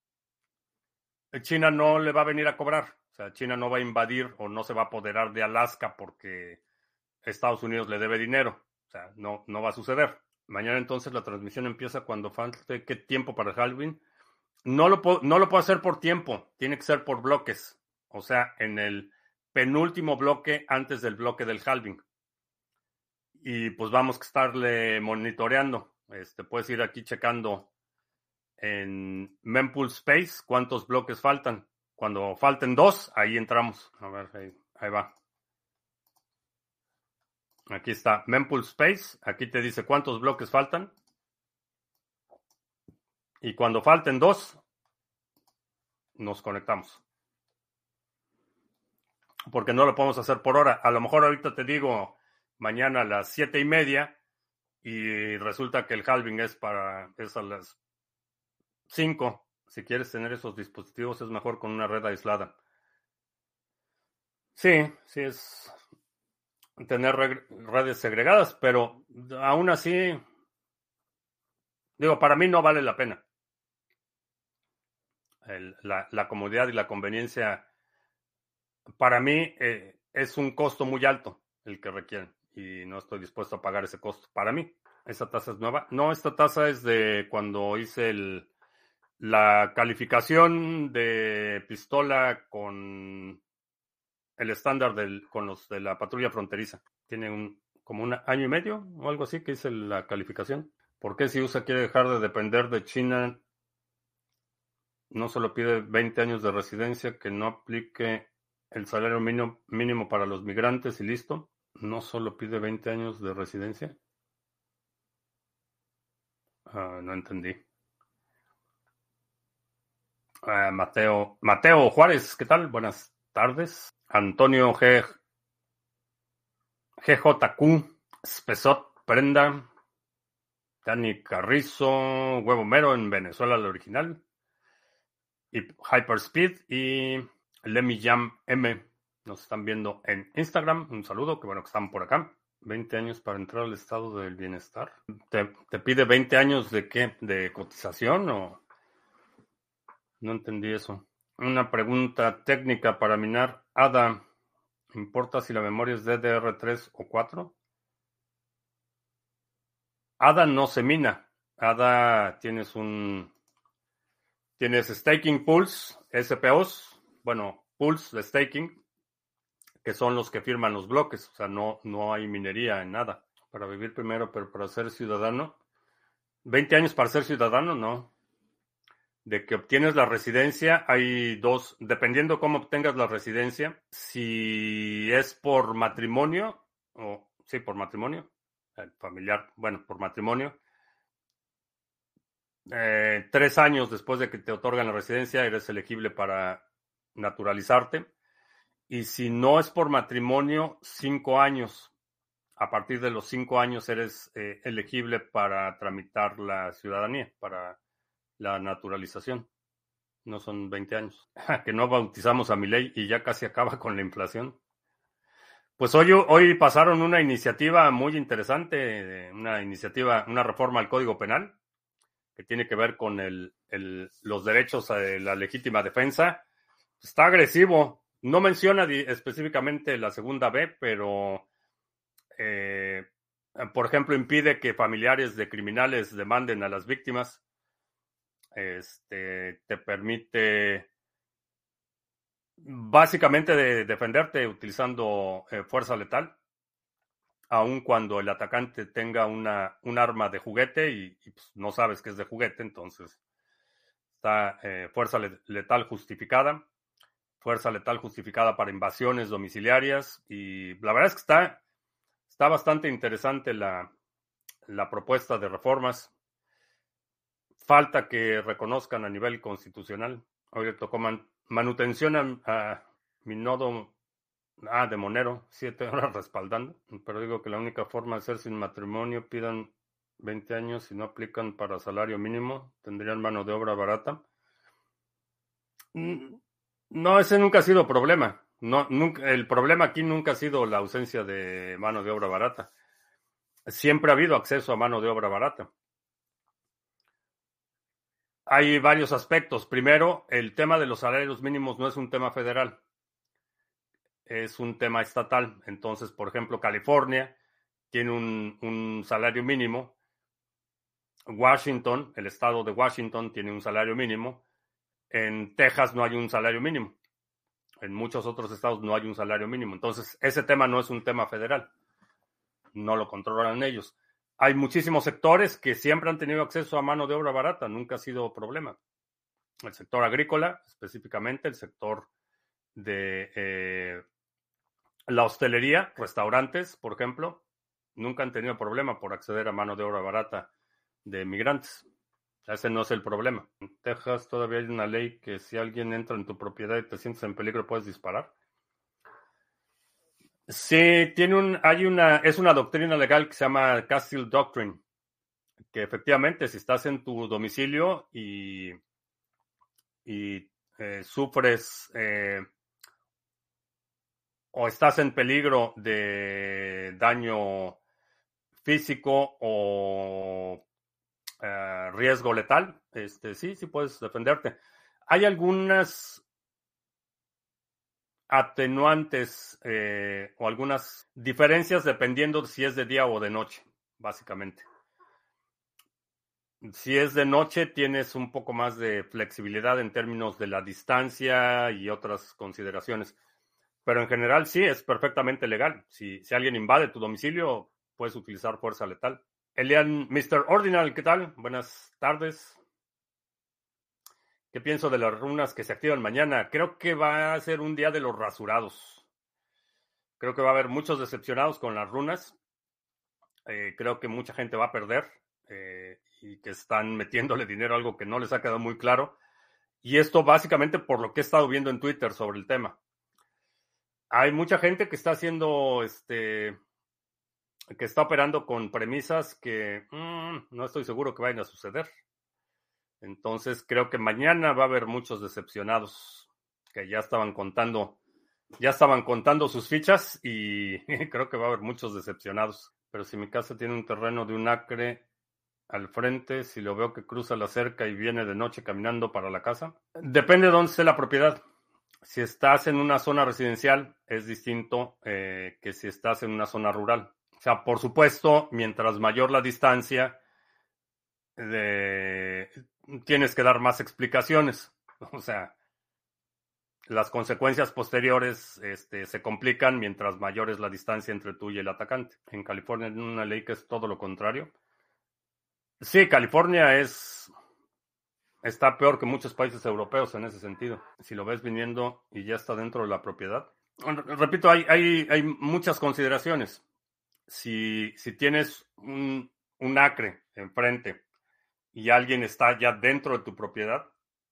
China no le va a venir a cobrar. O sea, China no va a invadir o no se va a apoderar de Alaska porque Estados Unidos le debe dinero. O sea, no, no va a suceder. Mañana entonces la transmisión empieza cuando falte qué tiempo para el halving. No lo, puedo, no lo puedo hacer por tiempo, tiene que ser por bloques. O sea, en el penúltimo bloque antes del bloque del halving. Y pues vamos a estarle monitoreando. Este, puedes ir aquí checando en Mempool Space cuántos bloques faltan. Cuando falten dos, ahí entramos. A ver, ahí, ahí va. Aquí está Mempool Space. Aquí te dice cuántos bloques faltan. Y cuando falten dos, nos conectamos. Porque no lo podemos hacer por hora. A lo mejor ahorita te digo mañana a las siete y media y resulta que el halving es para es a las cinco. Si quieres tener esos dispositivos es mejor con una red aislada. Sí, sí es tener redes segregadas, pero aún así, digo, para mí no vale la pena. El, la, la comodidad y la conveniencia, para mí eh, es un costo muy alto el que requieren y no estoy dispuesto a pagar ese costo. Para mí, ¿esa tasa es nueva? No, esta tasa es de cuando hice el, la calificación de pistola con el estándar del, con los de la patrulla fronteriza. Tiene un, como un año y medio o algo así que hice la calificación. ¿Por qué si U S A quiere dejar de depender de China, no solo pide veinte años de residencia, que no aplique el salario mínimo, mínimo para los migrantes y listo? ¿No solo pide veinte años de residencia? Uh, no entendí. Uh, Mateo, Mateo Juárez, ¿qué tal? Buenas tardes. Antonio G, G J Q, Spesot, Prenda, Dani Carrizo, Huevo Mero en Venezuela, el original. Y Hyperspeed y Lemmy Jam M. Nos están viendo en Instagram. Un saludo, que bueno que están por acá. veinte años para entrar al estado del bienestar. ¿Te, te pide veinte años de qué? ¿De cotización o...? No entendí eso. Una pregunta técnica para minar A D A. ¿Importa si la memoria es D D R tres o cuatro? A D A no se mina. A D A tienes un... Tienes staking pools, S P Os, bueno, pools de staking, que son los que firman los bloques. O sea, no, no hay minería en nada. Para vivir primero, pero para ser ciudadano. veinte años para ser ciudadano, no. De que obtienes la residencia, hay dos, dependiendo cómo obtengas la residencia, si es por matrimonio, o sí, por matrimonio, eh, familiar, bueno, por matrimonio, eh, tres años después de que te otorgan la residencia, eres elegible para naturalizarte. Y si no es por matrimonio, cinco años. A partir de los cinco años eres eh, elegible para tramitar la ciudadanía, para la naturalización. No son veinte años. Que no bautizamos a Milei y ya casi acaba con la inflación. Pues hoy, hoy pasaron una iniciativa muy interesante, una iniciativa, una reforma al Código Penal, que tiene que ver con el, el, los derechos de la legítima defensa. Está agresivo. No menciona específicamente la segunda B, pero, eh, por ejemplo, impide que familiares de criminales demanden a las víctimas. Este, te permite básicamente de defenderte utilizando eh, fuerza letal, aun cuando el atacante tenga una, un arma de juguete y, y pues, no sabes que es de juguete, entonces está eh, fuerza letal justificada, fuerza letal justificada para invasiones domiciliarias y la verdad es que está, está bastante interesante la, la propuesta de reformas. Falta que reconozcan a nivel constitucional. Hoy le tocó man, manutención a, a mi nodo ah, de Monero, siete horas respaldando. Pero digo que la única forma de ser sin matrimonio, pidan veinte años y no aplican para salario mínimo, tendrían mano de obra barata. No, ese nunca ha sido problema. No, nunca, el problema aquí nunca ha sido la ausencia de mano de obra barata. Siempre ha habido acceso a mano de obra barata. Hay varios aspectos. Primero, el tema de los salarios mínimos no es un tema federal, es un tema estatal. Entonces, por ejemplo, California tiene un, un salario mínimo. Washington, el estado de Washington, tiene un salario mínimo. En Texas no hay un salario mínimo. En muchos otros estados no hay un salario mínimo. Entonces, ese tema no es un tema federal. No lo controlan ellos. Hay muchísimos sectores que siempre han tenido acceso a mano de obra barata, nunca ha sido problema. El sector agrícola, específicamente, el sector de eh, la hostelería, restaurantes, por ejemplo, nunca han tenido problema por acceder a mano de obra barata de migrantes. Ese no es el problema. En Texas todavía hay una ley que si alguien entra en tu propiedad y te sientes en peligro, puedes disparar. Sí, tiene un, hay una, es una doctrina legal que se llama Castile Doctrine, que efectivamente si estás en tu domicilio y, y eh, sufres eh, o estás en peligro de daño físico o eh, riesgo letal, este, sí, sí puedes defenderte. Hay algunas atenuantes eh, o algunas diferencias dependiendo de si es de día o de noche, básicamente. Si es de noche, tienes un poco más de flexibilidad en términos de la distancia y otras consideraciones. Pero en general sí, es perfectamente legal. Si, si alguien invade tu domicilio, puedes utilizar fuerza letal. Elian, mister Ordinal, ¿qué tal? Buenas tardes. ¿Qué pienso de las runas que se activan mañana? Creo que va a ser un día de los rasurados. Creo que va a haber muchos decepcionados con las runas. Eh, creo que mucha gente va a perder eh, y que están metiéndole dinero a algo que no les ha quedado muy claro. Y esto básicamente por lo que he estado viendo en Twitter sobre el tema. Hay mucha gente que está haciendo este, que está operando con premisas que mmm, no estoy seguro que vayan a suceder. Entonces creo que mañana va a haber muchos decepcionados que ya estaban contando, ya estaban contando sus fichas y creo que va a haber muchos decepcionados. Pero si mi casa tiene un terreno de un acre al frente, si lo veo que cruza la cerca y viene de noche caminando para la casa, depende de dónde esté la propiedad. Si estás en una zona residencial, es distinto eh, que si estás en una zona rural. O sea, por supuesto, mientras mayor la distancia, de, tienes que dar más explicaciones. O sea, las consecuencias posteriores este, se complican mientras mayor es la distancia entre tú y el atacante. En California hay una ley que es todo lo contrario. Sí, California es está peor que muchos países europeos en ese sentido. Si lo ves viniendo y ya está dentro de la propiedad. Repito, hay, hay, hay muchas consideraciones. Si, si tienes un, un acre enfrente y alguien está ya dentro de tu propiedad,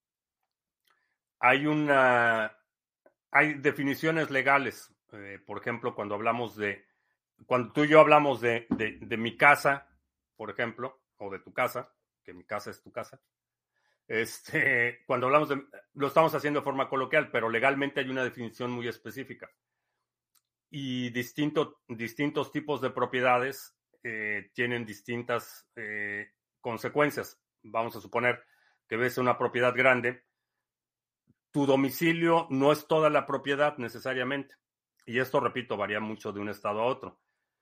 hay una hay definiciones legales. Eh, por ejemplo, cuando hablamos de cuando tú y yo hablamos de, de, de mi casa, por ejemplo, o de tu casa, que mi casa es tu casa. Este, cuando hablamos de, lo estamos haciendo de forma coloquial, pero legalmente hay una definición muy específica. Y distinto, distintos tipos de propiedades eh, tienen distintas eh, consecuencias. Vamos a suponer que ves una propiedad grande, tu domicilio no es toda la propiedad necesariamente. Y esto, repito, varía mucho de un estado a otro.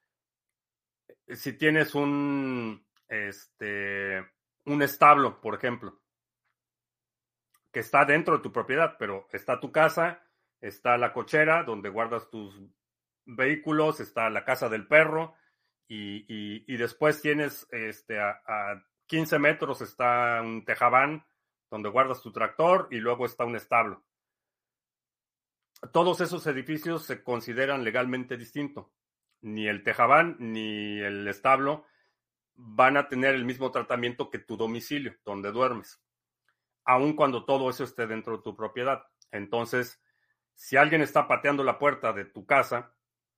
Si tienes un, este, un establo, por ejemplo, que está dentro de tu propiedad, pero está tu casa, está la cochera donde guardas tus vehículos, está la casa del perro y, y, y después tienes este, a, a quince metros está un tejabán donde guardas tu tractor y luego está un establo. Todos esos edificios se consideran legalmente distintos. Ni el tejabán ni el establo van a tener el mismo tratamiento que tu domicilio, donde duermes, aun cuando todo eso esté dentro de tu propiedad. Entonces, si alguien está pateando la puerta de tu casa,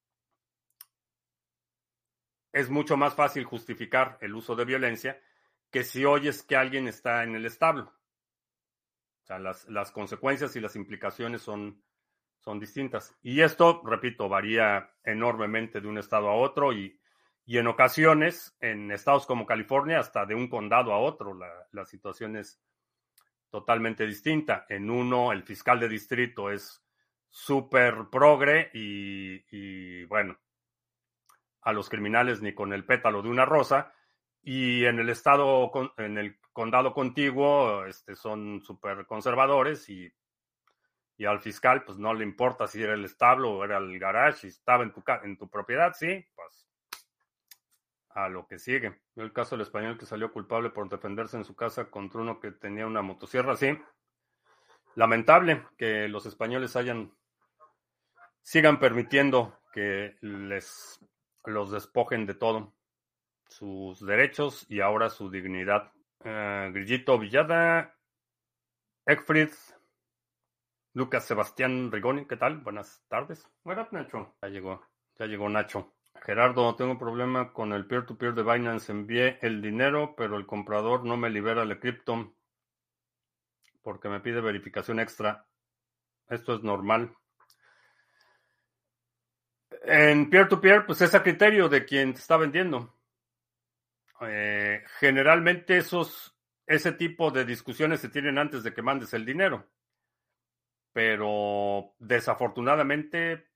es mucho más fácil justificar el uso de violencia que si oyes que alguien está en el establo. O sea, las, las consecuencias y las implicaciones son, son distintas. Y esto, repito, varía enormemente de un estado a otro y, y en ocasiones, en estados como California, hasta de un condado a otro, la, la situación es totalmente distinta. En uno, el fiscal de distrito es súper progre y, y, bueno, a los criminales ni con el pétalo de una rosa. Y en el estado, en el condado contiguo, este, son súper conservadores y, y al fiscal pues no le importa si era el establo o era el garage, si estaba en tu, en tu propiedad, sí, pues a lo que sigue. El caso del español que salió culpable por defenderse en su casa contra uno que tenía una motosierra, sí. Lamentable que los españoles hayan sigan permitiendo que les los despojen de todo, sus derechos y ahora su dignidad. Uh, Grillito Villada, Eckfried, Lucas Sebastián Rigoni, ¿qué tal? Buenas tardes. Buenas, Nacho. Ya llegó, ya llegó Nacho. Gerardo, tengo un problema con el peer-to-peer de Binance. Envié el dinero, pero el comprador no me libera el cripto porque me pide verificación extra. Esto es normal. En peer-to-peer, pues es a criterio de quien te está vendiendo. Eh, generalmente esos, ese tipo de discusiones se tienen antes de que mandes el dinero. Pero desafortunadamente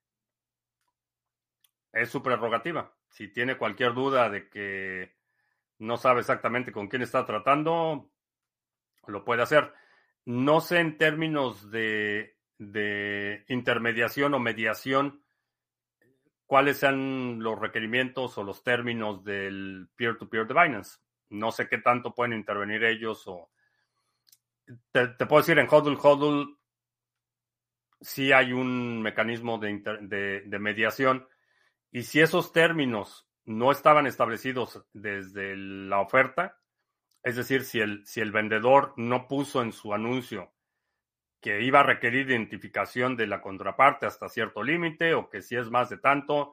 es su prerrogativa. Si tiene cualquier duda de que no sabe exactamente con quién está tratando, lo puede hacer. No sé en términos de, de intermediación o mediación cuáles sean los requerimientos o los términos del peer-to-peer de Binance. No sé qué tanto pueden intervenir ellos o... Te, te puedo decir, en Hodl Hodl sí hay un mecanismo de, inter, de, de mediación y si esos términos no estaban establecidos desde la oferta, es decir, si el, si el vendedor no puso en su anuncio que iba a requerir identificación de la contraparte hasta cierto límite o que si es más de tanto,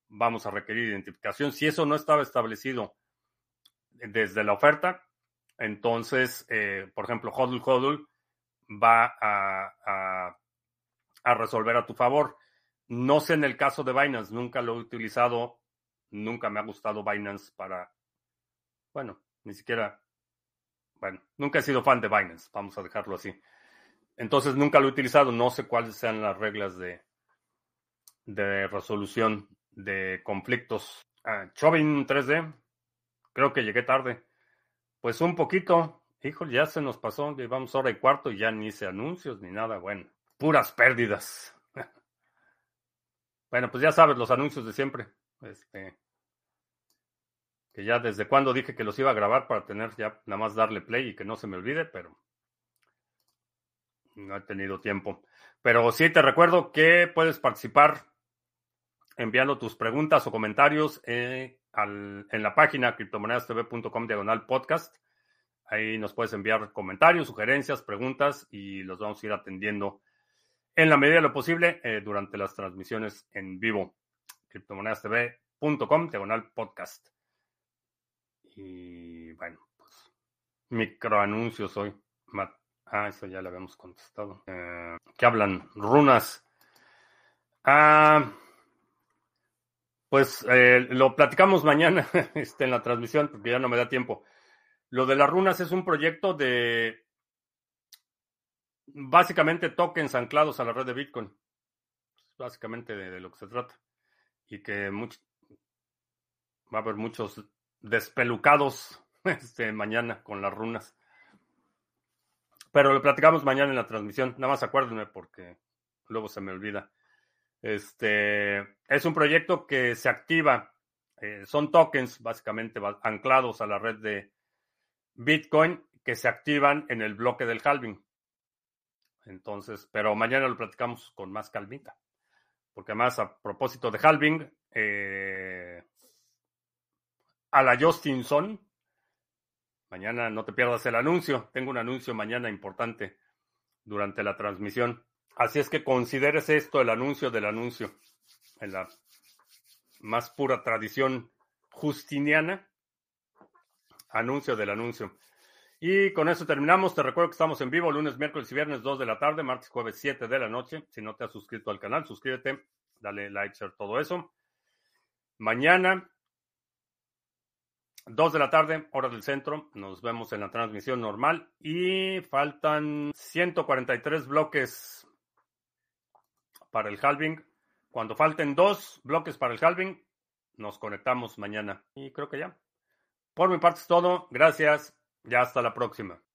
vamos a requerir identificación. Si eso no estaba establecido desde la oferta, entonces, eh, por ejemplo, HODL HODL va a, a, a resolver a tu favor. No sé en el caso de Binance, nunca lo he utilizado, nunca me ha gustado Binance para, bueno, ni siquiera, bueno, nunca he sido fan de Binance, vamos a dejarlo así. Entonces nunca lo he utilizado, no sé cuáles sean las reglas de, de resolución de conflictos. Uh, Chauvin tres D, creo que llegué tarde. Pues un poquito, híjole, ya se nos pasó, llevamos hora y cuarto y ya ni hice anuncios ni nada, bueno, puras pérdidas. Bueno, pues ya sabes, los anuncios de siempre. Este, que ya desde cuando dije que los iba a grabar para tener ya nada más darle play y que no se me olvide, pero no he tenido tiempo. Pero sí te recuerdo que puedes participar enviando tus preguntas o comentarios eh, al, en la página criptomonedastv.com diagonal podcast. Ahí nos puedes enviar comentarios, sugerencias, preguntas y los vamos a ir atendiendo en la medida de lo posible eh, durante las transmisiones en vivo. criptomonedastv.com diagonal podcast. Y bueno, pues microanuncios hoy. Ah, eso ya lo habíamos contestado. Eh, ¿Qué hablan? Runas. Ah, pues eh, lo platicamos mañana este, en la transmisión porque ya no me da tiempo. Lo de las runas es un proyecto de básicamente tokens anclados a la red de Bitcoin. Básicamente de, de lo que se trata. Y que much, va a haber muchos despelucados este, mañana con las runas. Pero lo platicamos mañana en la transmisión. Nada más acuérdenme porque luego se me olvida. Este es un proyecto que se activa. Eh, son tokens básicamente anclados a la red de Bitcoin que se activan en el bloque del halving. Entonces, pero mañana lo platicamos con más calmita. Porque además, a propósito de halving, eh, a la Justinson, mañana no te pierdas el anuncio. Tengo un anuncio mañana importante durante la transmisión. Así es que consideres esto el anuncio del anuncio. En la más pura tradición justiniana. Anuncio del anuncio. Y con eso terminamos. Te recuerdo que estamos en vivo lunes, miércoles y viernes dos de la tarde, martes, jueves siete de la noche. Si no te has suscrito al canal, suscríbete, dale like, share, todo eso. Mañana, dos de la tarde, hora del centro. Nos vemos en la transmisión normal. Y faltan ciento cuarenta y tres bloques para el halving. Cuando falten dos bloques para el halving, nos conectamos mañana. Y creo que ya. Por mi parte es todo. Gracias. Ya hasta la próxima.